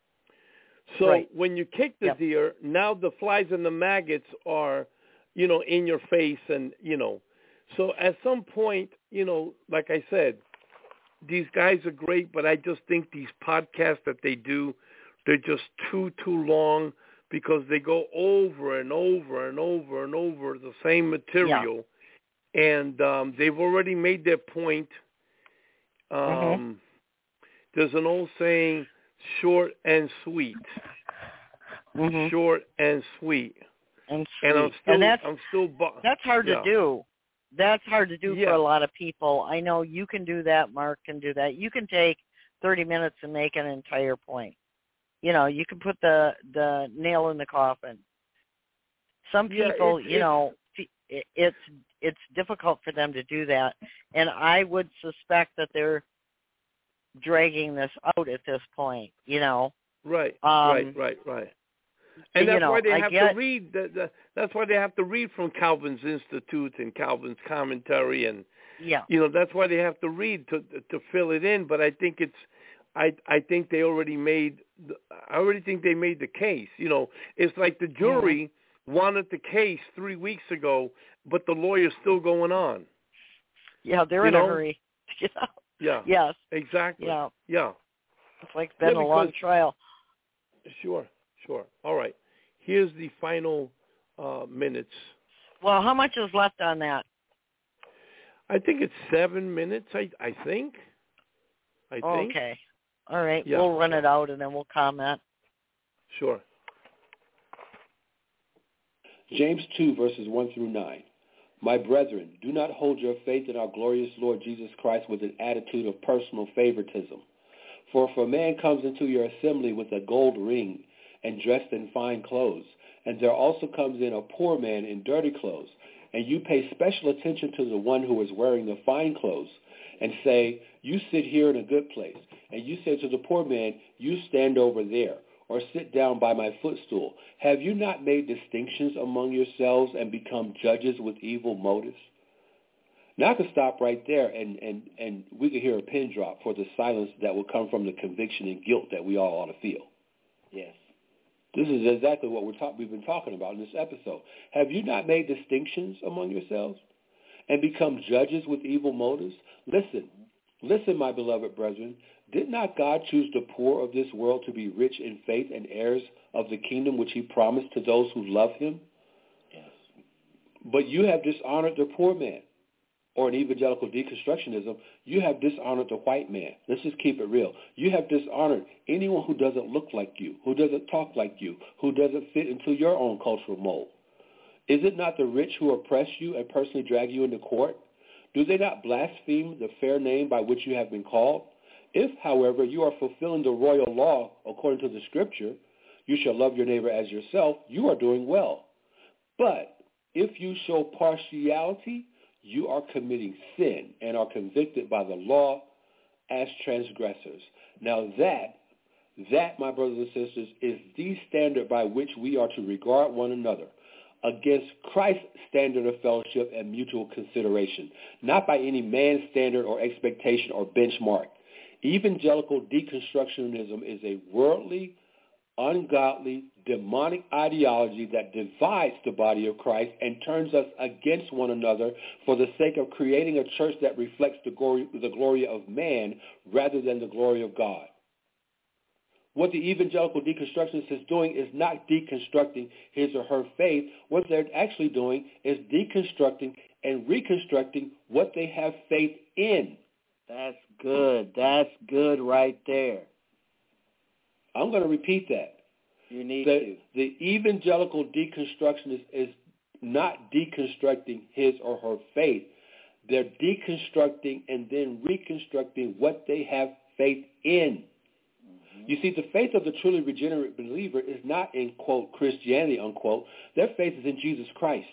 So right. when you kick the yep. deer, now the flies and the maggots are, you know, in your face, and, you know. So at some point, you know, like I said, these guys are great, but I just think these podcasts that they do, they're just too, too long because they go over and over and over and over the same material. Yeah. And um, they've already made their point. Um, mm-hmm. There's an old saying, short and sweet. Mm-hmm. Short and sweet. And sweet. And I'm still, and that's, I'm still bu- that's hard yeah. to do. That's hard to do yeah. for a lot of people. I know you can do that. Mark can do that. You can take thirty minutes and make an entire point. You know, you can put the, the nail in the coffin. Some people, yeah, you know, it, it's it's difficult for them to do that. And I would suspect that they're dragging this out at this point, you know. Right, um, right, right, right. And that's you know, why they I have get, to read. The, the, that's why they have to read from Calvin's Institute and Calvin's commentary, and yeah, you know that's why they have to read to to fill it in. But I think it's, I I think they already made. I already think they made the case. You know, it's like the jury mm-hmm. wanted the case three weeks ago, but the lawyer's still going on. Yeah, they're you in know? a hurry. Yeah. Yeah. Yes. Exactly. Yeah. Yeah. It's like been yeah, a long trial. Sure. Sure. All right. Here's the final uh, minutes. Well, how much is left on that? I think it's seven minutes, I, I think. I think. Okay. All right. Yeah. We'll run it out and then we'll comment. Sure. James two, verses one through nine. My brethren, do not hold your faith in our glorious Lord Jesus Christ with an attitude of personal favoritism. For if a man comes into your assembly with a gold ring and dressed in fine clothes, and there also comes in a poor man in dirty clothes, and you pay special attention to the one who is wearing the fine clothes, and say, you sit here in a good place, and you say to the poor man, you stand over there, or sit down by my footstool, have you not made distinctions among yourselves and become judges with evil motives? Now I could stop right there, and, and, and we could hear a pin drop for the silence that will come from the conviction and guilt that we all ought to feel. Yes. This is exactly what we're talk- we've been talking about in this episode. Have you not made distinctions among yourselves and become judges with evil motives? Listen, Listen, my beloved brethren, did not God choose the poor of this world to be rich in faith and heirs of the kingdom which he promised to those who love him? Yes. But you have dishonored the poor man. Or in evangelical deconstructionism, you have dishonored the white man. Let's just keep it real. You have dishonored anyone who doesn't look like you, who doesn't talk like you, who doesn't fit into your own cultural mold. Is it not the rich who oppress you and personally drag you into court? Do they not blaspheme the fair name by which you have been called? If, however, you are fulfilling the royal law according to the scripture, you shall love your neighbor as yourself, you are doing well. But if you show partiality, you are committing sin and are convicted by the law as transgressors. Now that, that, my brothers and sisters, is the standard by which we are to regard one another, against Christ's standard of fellowship and mutual consideration, not by any man's standard or expectation or benchmark. Evangelical deconstructionism is a worldly, ungodly, demonic ideology that divides the body of Christ and turns us against one another for the sake of creating a church that reflects the glory, the glory of man rather than the glory of God. What the evangelical deconstructionist is doing is not deconstructing his or her faith. What they're actually doing is deconstructing and reconstructing what they have faith in. That's good. That's good right there. I'm going to repeat that. You need the, to. The evangelical deconstructionist is not deconstructing his or her faith. They're deconstructing and then reconstructing what they have faith in. You see, the faith of the truly regenerate believer is not in, quote, Christianity, unquote. Their faith is in Jesus Christ.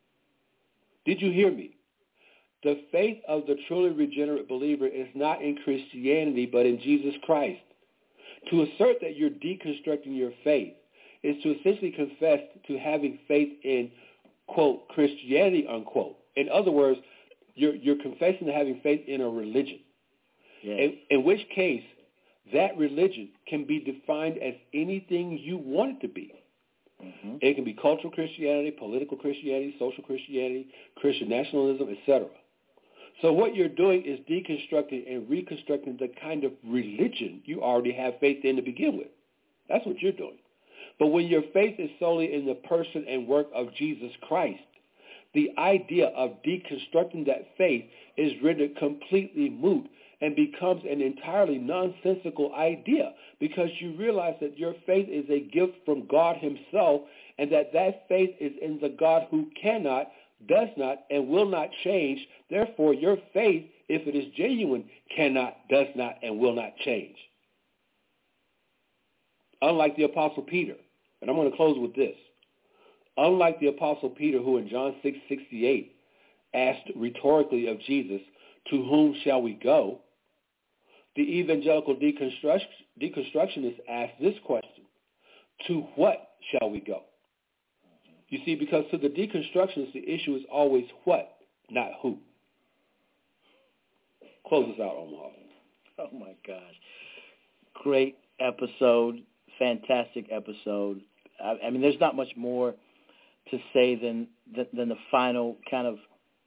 Did you hear me? The faith of the truly regenerate believer is not in Christianity, but in Jesus Christ. To assert that you're deconstructing your faith is to essentially confess to having faith in, quote, Christianity, unquote. In other words, you're, you're confessing to having faith in a religion, yes. in, in which case that religion can be defined as anything you want it to be. Mm-hmm. It can be cultural Christianity, political Christianity, social Christianity, Christian nationalism, et cetera. So what you're doing is deconstructing and reconstructing the kind of religion you already have faith in to begin with. That's what you're doing. But when your faith is solely in the person and work of Jesus Christ, the idea of deconstructing that faith is rendered completely moot and becomes an entirely nonsensical idea, because you realize that your faith is a gift from God himself, and that that faith is in the God who cannot, does not, and will not change. Therefore, your faith, if it is genuine, cannot, does not, and will not change. Unlike the Apostle Peter, and I'm going to close with this. Unlike the Apostle Peter, who in John six sixty-eight asked rhetorically of Jesus, "To whom shall we go?" the evangelical deconstruct- deconstructionists ask this question: to what shall we go? You see, because to the deconstructionists, the issue is always what, not who. Close us out, Omaha. Oh, my gosh. Great episode. Fantastic episode. I, I mean, there's not much more to say than, than than the final kind of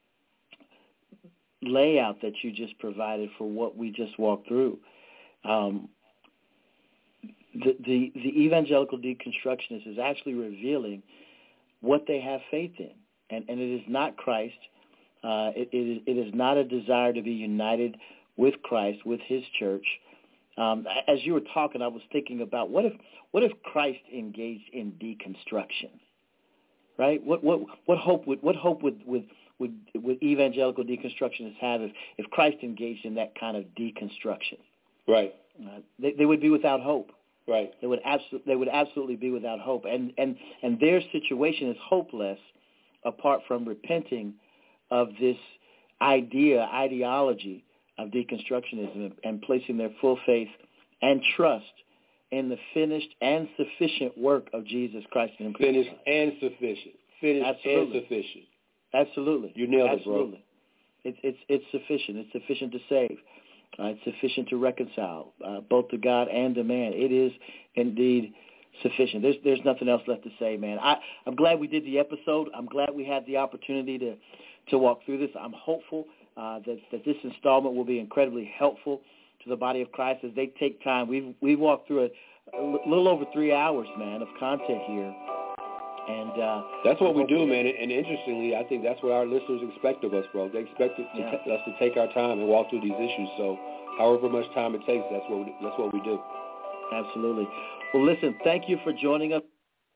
layout that you just provided for what we just walked through. Um, the, the the evangelical deconstructionist is actually revealing what they have faith in, and, and it is not Christ. Uh, it, it, is, it is not a desire to be united with Christ, with his church. Um, as you were talking, I was thinking about what if what if Christ engaged in deconstruction, right? What what what hope would what hope would would would, would evangelical deconstructionists have if, if Christ engaged in that kind of deconstruction? Right. Uh, they, they would be without hope. Right. They would absolutely they would absolutely be without hope, and and and their situation is hopeless apart from repenting of this idea ideology of deconstructionism and placing their full faith and trust in the finished and sufficient work of Jesus Christ and Finished and sufficient. Finished Absolutely. and sufficient. Absolutely. You nailed Absolutely. it, bro. It's it's it's sufficient. It's sufficient to save. Uh, it's sufficient to reconcile uh, both to God and to man. It is indeed sufficient. There's there's nothing else left to say, man. I, I'm glad we did the episode. I'm glad we had the opportunity to, to walk through this. I'm hopeful uh, that, that this installment will be incredibly helpful to the body of Christ as they take time. We've, we've walked through a, a little over three hours, man, of content here. And uh, that's what we do, man. And interestingly, I think that's what our listeners expect of us, bro. They expect it to yeah. t- us to take our time and walk through these issues. So, however much time it takes, that's what we, that's what we do. Absolutely. Well, listen, thank you for joining us.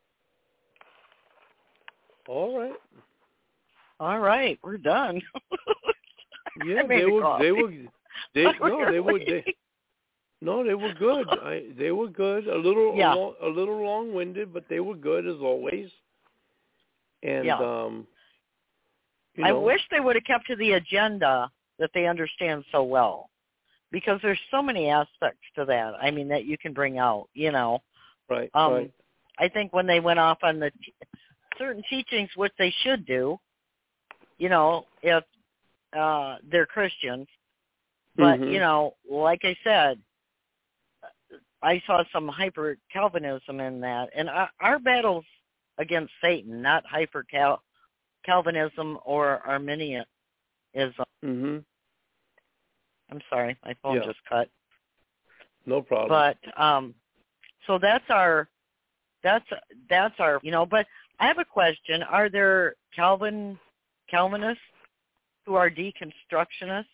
All right. All right, we're done. Yeah, they were, they were. They no, they were. They, no, they were good. I, they were good. A little, yeah. a, long, a little long-winded, but they were good as always. And yeah. um, you I know, wish they would have kept to the agenda that they understand so well, because there's so many aspects to that. I mean, that you can bring out. You know, right? Um, right. I think when they went off on the t- certain teachings, which they should do, you know, if uh, they're Christians. But, mm-hmm. you know, like I said, I saw some hyper-Calvinism in that. And our, our battle's against Satan, not hyper-Calvinism or Arminianism. Mm-hmm. I'm sorry, my phone yeah. just cut. No problem. But, um, so that's our, that's, that's our, you know, but I have a question. Are there Calvin, Calvinists who are deconstructionists?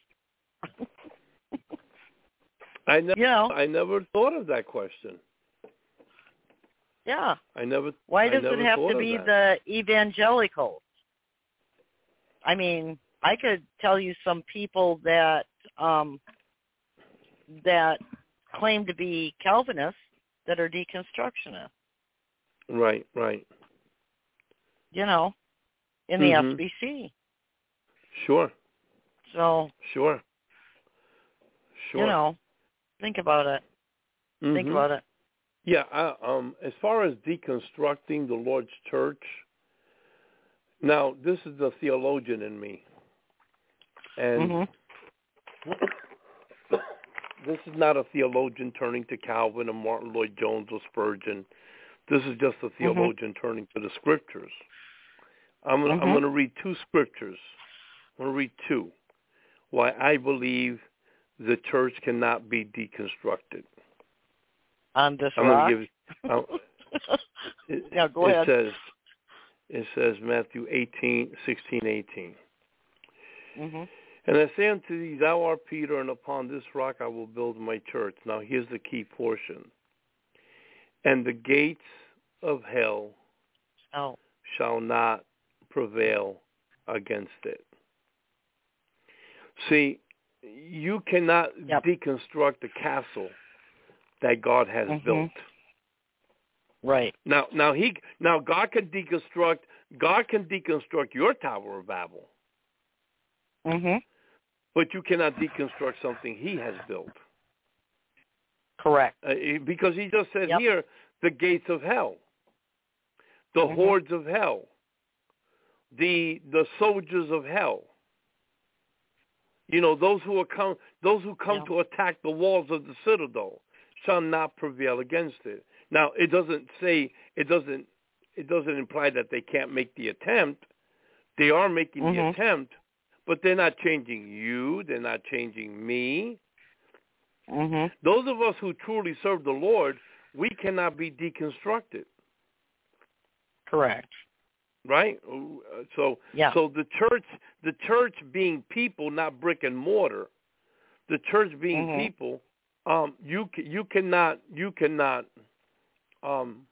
I never, you know, I never thought of that question. Yeah. I never. Why I does never it have thought to of be that. the evangelicals? I mean, I could tell you some people that um, that claim to be Calvinists that are deconstructionists. Right, right. You know, in the mm-hmm. S B C. Sure. So. Sure. Sure. You know, think about it. Mm-hmm. Think about it. Yeah. Uh, um. As far as deconstructing the Lord's church, now this is the theologian in me, and mm-hmm. this is not a theologian turning to Calvin or Martin Lloyd-Jones or Spurgeon. This is just a theologian mm-hmm. turning to the scriptures. I'm gonna, mm-hmm. I'm going to read two scriptures. I'm going to read two. Why I believe the church cannot be deconstructed. On this I'm rock? Give, I'm, it, yeah, go it ahead. Says, it says Matthew eighteen, sixteen, eighteen. Mm-hmm. And I say unto thee, thou art Peter, and upon this rock I will build my church. Now here's the key portion. And the gates of hell oh. shall not prevail against it. See, you cannot yep. deconstruct the castle that God has mm-hmm. built. Right. Now, now he, now God can deconstruct. God can deconstruct your Tower of Babel. Mm-hmm. But you cannot deconstruct something He has built. Correct. Uh, because He just said yep. here, the gates of hell, the mm-hmm. hordes of hell, the the soldiers of hell. You know, those who are come, those who come yep. to attack the walls of the citadel shall not prevail against it. Now, it doesn't say, it doesn't, it doesn't imply that they can't make the attempt. They are making mm-hmm. the attempt, but they're not changing you. They're not changing me. Mm-hmm. Those of us who truly serve the Lord, we cannot be deconstructed. Correct. Right? So, yeah. so the church, the church being people, not brick and mortar, the church being mm-hmm. people, um, you you cannot you cannot um,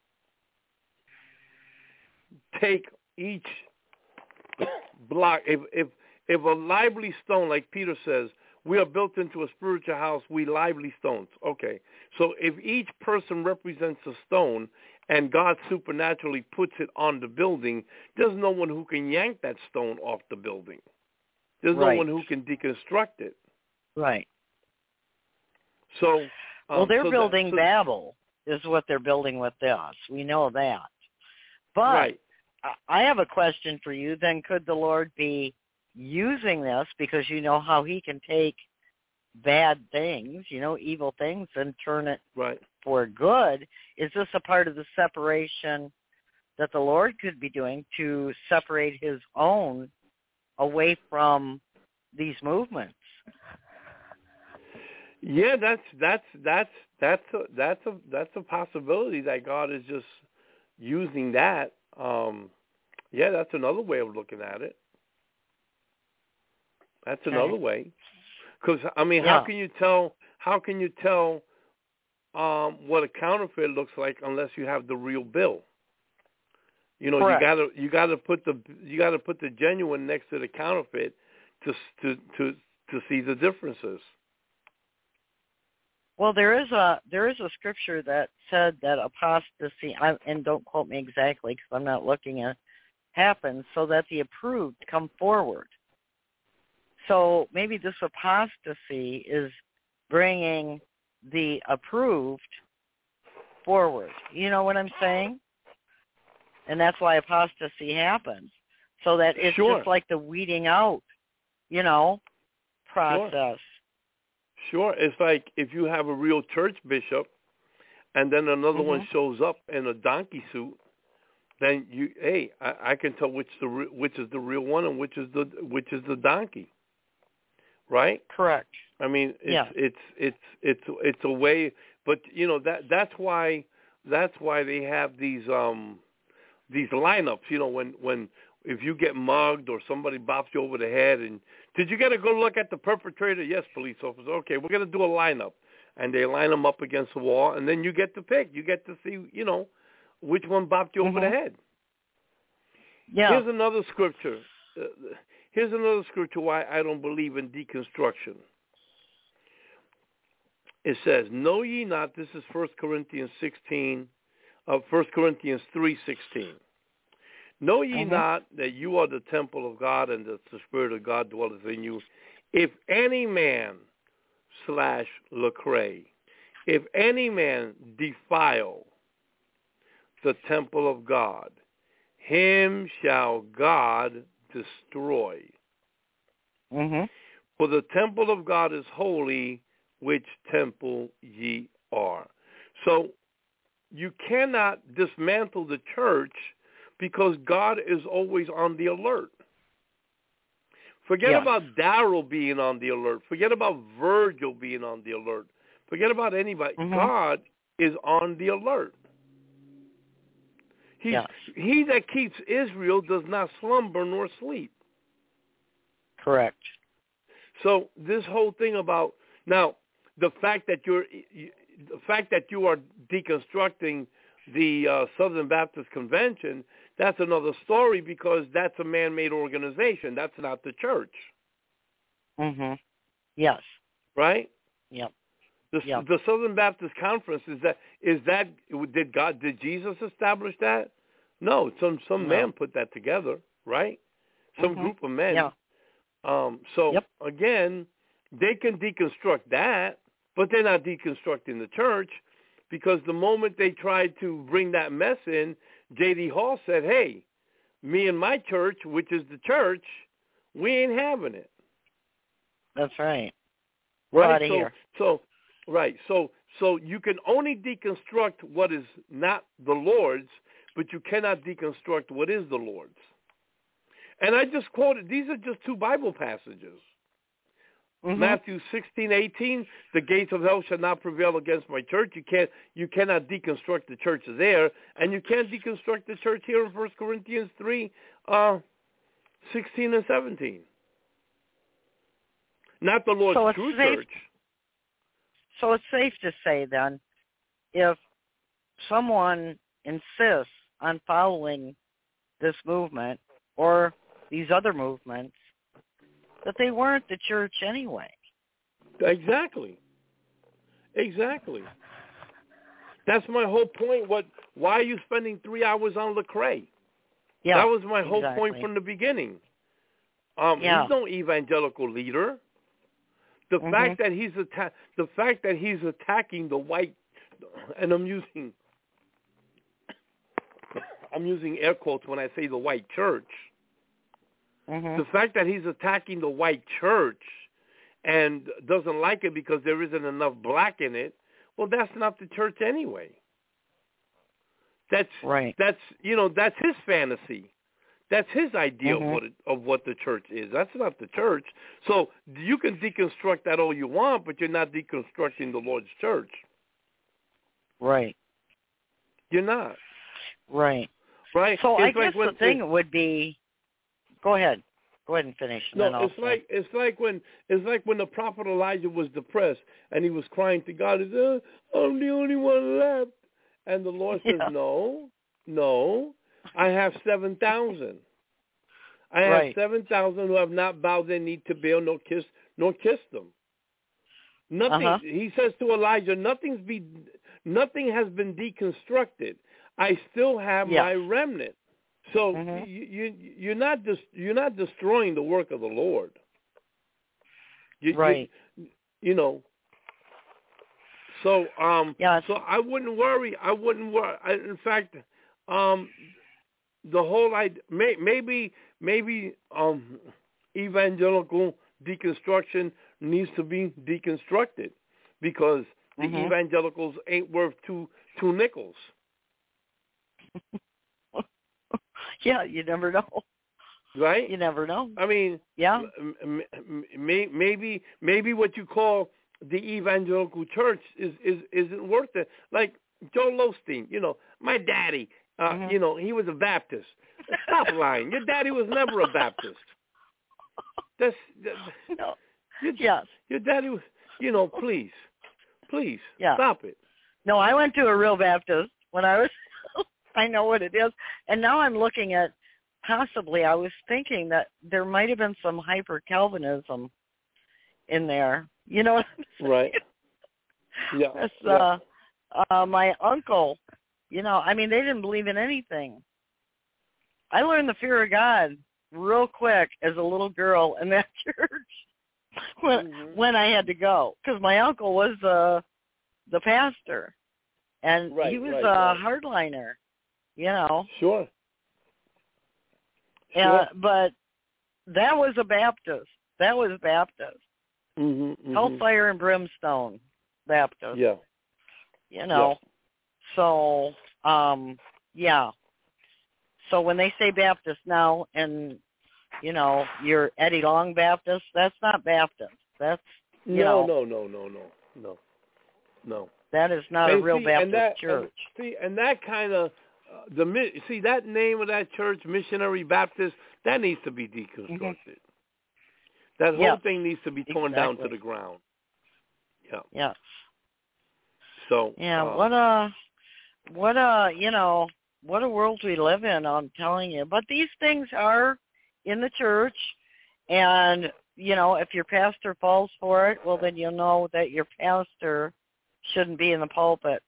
take each block. If if if a lively stone, like Peter says, we are built into a spiritual house, we lively stones. Okay, so if each person represents a stone and God supernaturally puts it on the building, there's no one who can yank that stone off the building. There's right. no one who can deconstruct it. Right. So, um, well, they're so building that, so Babel is what they're building with us. We know that. But right. I have a question for you. Then could the Lord be using this, because you know how He can take bad things, you know, evil things, and turn it right. for good? Is this a part of the separation that the Lord could be doing to separate His own away from these movements. Yeah, that's that's that's that's a, that's a that's a possibility that God is just using that. Um, yeah, that's another way of looking at it. That's Okay. another way. Because I mean, Yeah. how can you tell? How can you tell um, what a counterfeit looks like unless you have the real bill? You know, Correct. you gotta you gotta put the you gotta put the genuine next to the counterfeit to to to to see the differences. Well, there is a there is a scripture that said that apostasy, I, and don't quote me exactly because I'm not looking at, happens so that the approved come forward. So maybe this apostasy is bringing the approved forward. You know what I'm saying? And that's why apostasy happens, so that it's Sure. just like the weeding out, you know, process. Sure. Sure, it's like if you have a real church bishop, and then another Mm-hmm. one shows up in a donkey suit, then you, hey, I, I can tell which the re- which is the real one and which is the which is the donkey, right? Correct. I mean, it's Yeah. it's it's it's it's a way, but you know that that's why that's why they have these um these lineups. You know, when when if you get mugged or somebody bops you over the head, and did you get a good look at the perpetrator? Yes, police officer. Okay, we're going to do a lineup. And they line them up against the wall, and then you get to pick. You get to see, you know, which one bopped you Mm-hmm. over the head. Yeah. Here's another scripture. Uh, here's another scripture why I don't believe in deconstruction. It says, know ye not, this is First Corinthians sixteen, uh, First Corinthians three sixteen. Know ye Mhm. not that you are the temple of God and that the Spirit of God dwelleth in you? If any man slash Lecrae, if any man defile the temple of God, him shall God destroy. Mm-hmm. For the temple of God is holy, which temple ye are. So you cannot dismantle the church because God is always on the alert. Forget Yes. about Darryl being on the alert. Forget about Virgil being on the alert. Forget about anybody. Mhm. God is on the alert. He's, Yes. He that keeps Israel does not slumber nor sleep. Correct. So this whole thing about now the fact that you're the fact that you are deconstructing the uh, Southern Baptist Convention, that's another story because that's a man-made organization. That's not the church, Mm-hmm. Yes. right? Yep. The, Yep. the Southern Baptist Conference is that is that did God did Jesus establish that? No, some some No. man put that together, right? Some Mhm. group of men. Yeah. Um, so Yep. again, they can deconstruct that, but they're not deconstructing the church because the moment they tried to bring that mess in, J D Hall said, "Hey, me and my church, which is the church, we ain't having it." That's right. We're Right? out of so, here. so, right. So, so you can only deconstruct what is not the Lord's, but you cannot deconstruct what is the Lord's. And I just quoted, these are just two Bible passages. Mhm. Matthew sixteen eighteen, the gates of hell shall not prevail against my church. You can't, you cannot deconstruct the church there, and you can't deconstruct the church here in First Corinthians three, uh, sixteen and seventeen. Not the Lord's So it's true safe- church. So it's safe to say then, if someone insists on following this movement or these other movements, that they weren't the church anyway. Exactly. Exactly. That's my whole point. What? Why are you spending three hours on Lecrae? Yeah. That was my whole exactly. point from the beginning. Um, Yeah. He's no evangelical leader. The Mhm. fact that he's atta- the fact that he's attacking the white, and I'm using I'm using air quotes when I say the white church. Mhm. The fact that he's attacking the white church and doesn't like it because there isn't enough black in it, well, that's not the church anyway. That's Right. that's you know that's his fantasy. That's his idea Mm-hmm. of what it, of what the church is. That's not the church. So you can deconstruct that all you want, but you're not deconstructing the Lord's church. Right. You're not. Right. Right. So it's I like guess when, the thing would be, go ahead, go ahead and finish. And No, then I'll it's say. like it's like when it's like when the prophet Elijah was depressed and he was crying to God. He said, "I'm the only one left," and the Lord says, Yeah. "No, no, I have seven thousand. I have Right. seven thousand who have not bowed their knee to Baal, nor kissed, nor kissed them. Nothing." Uh-huh. He says to Elijah, "Nothing's be, nothing has been deconstructed. I still have Yeah. my remnant." So Mhm. you, you you're not dis, you're not destroying the work of the Lord. You, Right. You, you know. So um. Yeah. So I wouldn't worry. I wouldn't worry. I, in fact, um, the whole idea, may, maybe maybe um, evangelical deconstruction needs to be deconstructed because the Mhm. evangelicals ain't worth two two nickels. Yeah, you never know. Right? You never know. I mean, Yeah. m- m- may, maybe maybe what you call the evangelical church is, is isn't worth it. Like Joel Osteen, you know, my daddy, uh, Mhm. you know, he was a Baptist. Stop lying. Your daddy was never a Baptist. That's that, No. your, Yes. your daddy was, you know, please, please Yeah. stop it. No, I went to a real Baptist when I was, I know what it is. And now I'm looking at, possibly, I was thinking that there might have been some hyper-Calvinism in there. You know what I'm saying? Right. Yeah. That's, yeah. uh, uh, my uncle, you know, I mean, they didn't believe in anything. I learned the fear of God real quick as a little girl in that church when Mhm. when I had to go, because my uncle was uh, the pastor, and Right, he was right, a right. hardliner, you know. Sure. Sure. Uh, but that was a Baptist. That was Baptist. hmm hmm Hellfire and Brimstone Baptist. Yeah. You know. So, um, yeah. So when they say Baptist now, and you know, you're Eddie Long Baptist, that's not Baptist. That's you No, know, no, no, no, no, no, no. that is not And a real see, Baptist and that, church. And, see, and that kind of uh, the mi- see that name of that church, Missionary Baptist, that needs to be deconstructed. Mm-hmm. That whole Yeah, thing needs to be torn down to exactly. the ground. Yeah. Yeah. So. Yeah. um, What a, what a, you know, what a world we live in. I'm telling you. But these things are in the church, and you know, if your pastor falls for it, well, then you'll know that your pastor shouldn't be in the pulpit.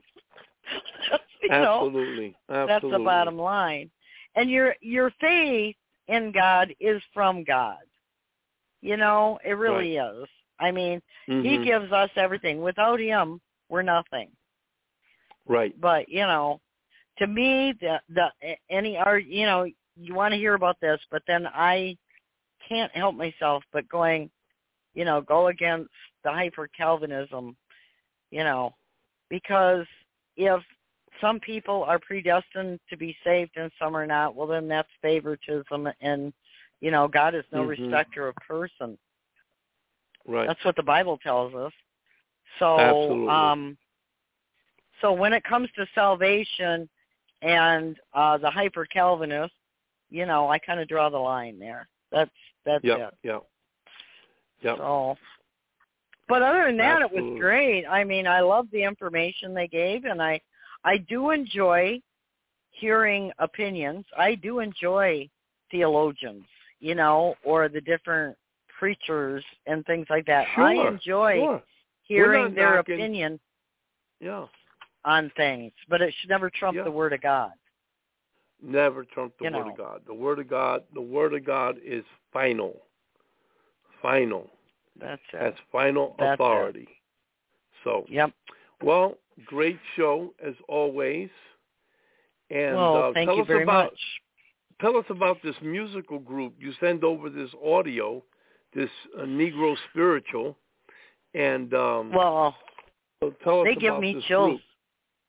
you know? Absolutely. Absolutely. That's the bottom line. And your your faith in God is from God. You know, it really is. I mean, Mhm. he gives us everything. Without him, we're nothing. Right. But, you know, to me, the the any art, you know, you want to hear about this, but then I can't help myself but going, you know, go against the hyper-Calvinism, you know, because if some people are predestined to be saved and some are not, well, then that's favoritism, and, you know, God is no Mhm. respecter of person. Right. That's what the Bible tells us. So, Absolutely. um, so when it comes to salvation and uh, the hyper-Calvinist, you know, I kind of draw the line there. That's that's Yeah. it. Yeah. Yeah. So, but other than that, it Absolutely. was great. I mean, I love the information they gave, and I, I do enjoy hearing opinions. I do enjoy theologians, you know, or the different preachers and things like that. Sure. I enjoy Sure. hearing not their knocking- opinion Yeah. on things, but it should never trump Yeah. the Word of God. Never trump the You word know. of God. The word of God, the word of God is final. Final. That's it. Has final That's it. authority. So, Yep. well, great show as always. And well, uh, thank tell you us very about much. tell us about this musical group. You send over this audio, this uh, Negro spiritual, and um, Well, so tell us they about give me this chills. group.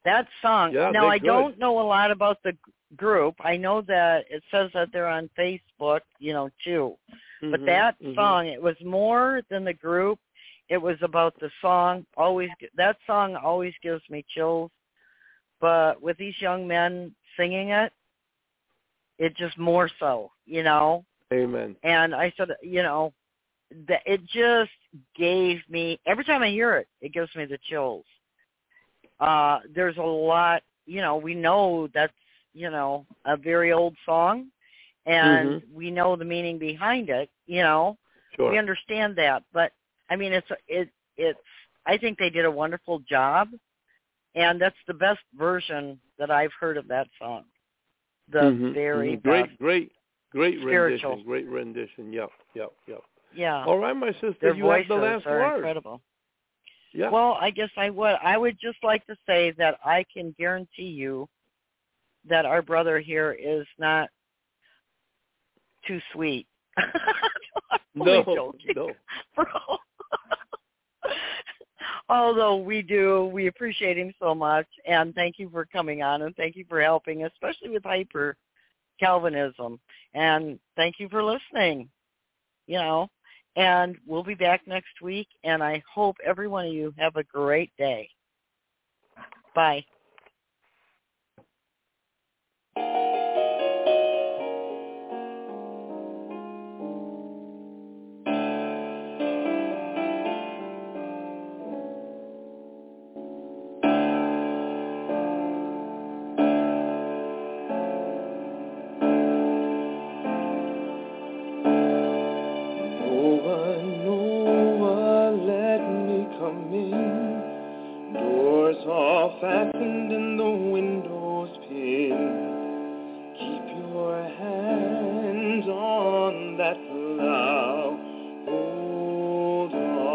That song. Yeah, now, they're I good. don't know a lot about the group. I know that it says that they're on Facebook, you know, too. Mm-hmm, But that mm-hmm. song, it was more than the group. It was about the song. Always, that song always gives me chills. But with these young men singing it, it just more so, you know. Amen. And I said, you know, that it just gave me, every time I hear it, it gives me the chills. Uh, there's a lot, you know, we know that's, you know, a very old song, and mm-hmm. we know the meaning behind it, you know. Sure. We understand that. But, I mean, it's, it, it's, I think they did a wonderful job, and that's the best version that I've heard of that song. The mm-hmm. very mm-hmm. Great, best. great, great Spiritual. rendition. Great rendition. Yep, yep, yep. Yeah. All right, my sister, Their you have voices the last are word. incredible. Yeah. Well, I guess I would. I would just like to say that I can guarantee you that our brother here is not too sweet. I'm no, joking. no. Although we do, we appreciate him so much, and thank you for coming on, and thank you for helping, especially with hyper Calvinism, and thank you for listening. You know. And we'll be back next week, and I hope every one of you have a great day. Bye. Fastened and the windows pinned. Keep your hands on that plow. Hold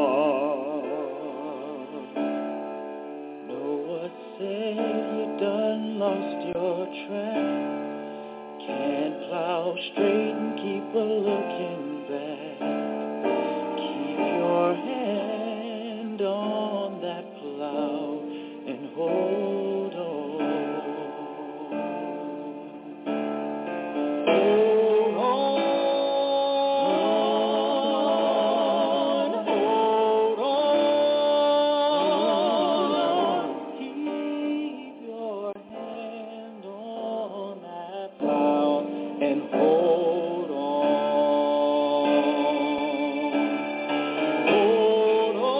on. Noah said you done lost your track. Can't plow straight and keep a looking back. Keep your hand on that plow. And hold on, hold on, hold on. Keep your hand on that plow and hold on. Hold on.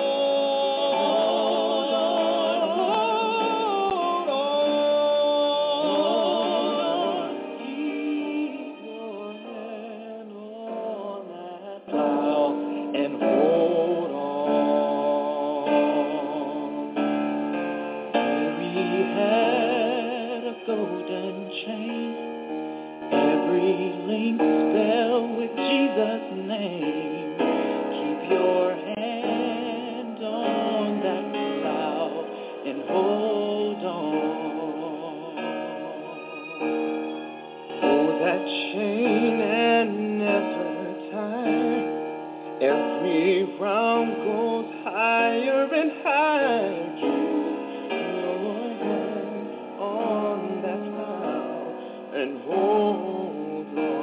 Every round goes higher and higher. Keep your hand on that plow and hold on.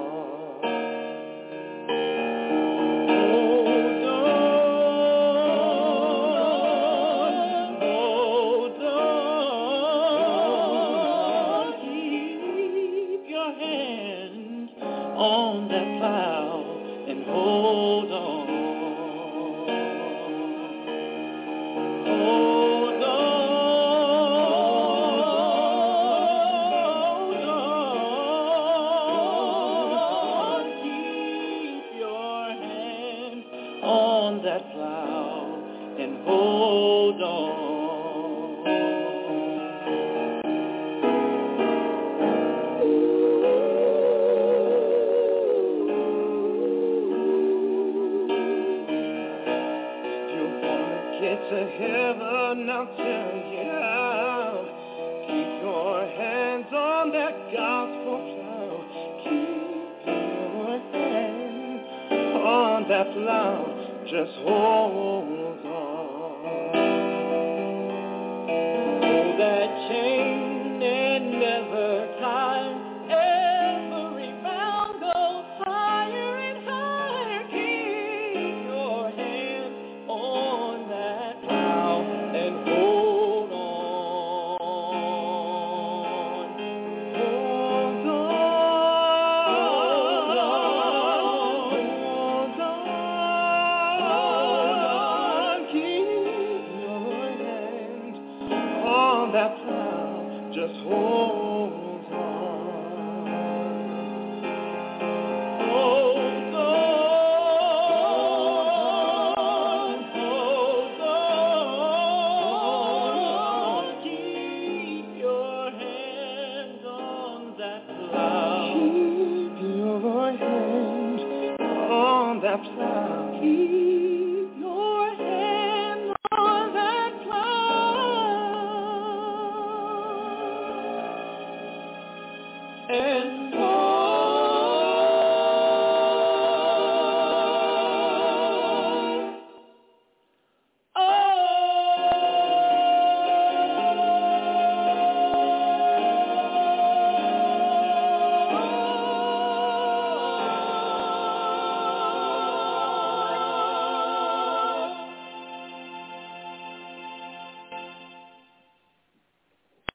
Hold on, hold on. Keep your hand on that plow and hold on. Hold on, hold on. Keep your hand on that plow and hold on. To heaven, I'll tell you how. Keep your hands on that gospel plow. Keep your hands on that plow. Just hold on. Hold that And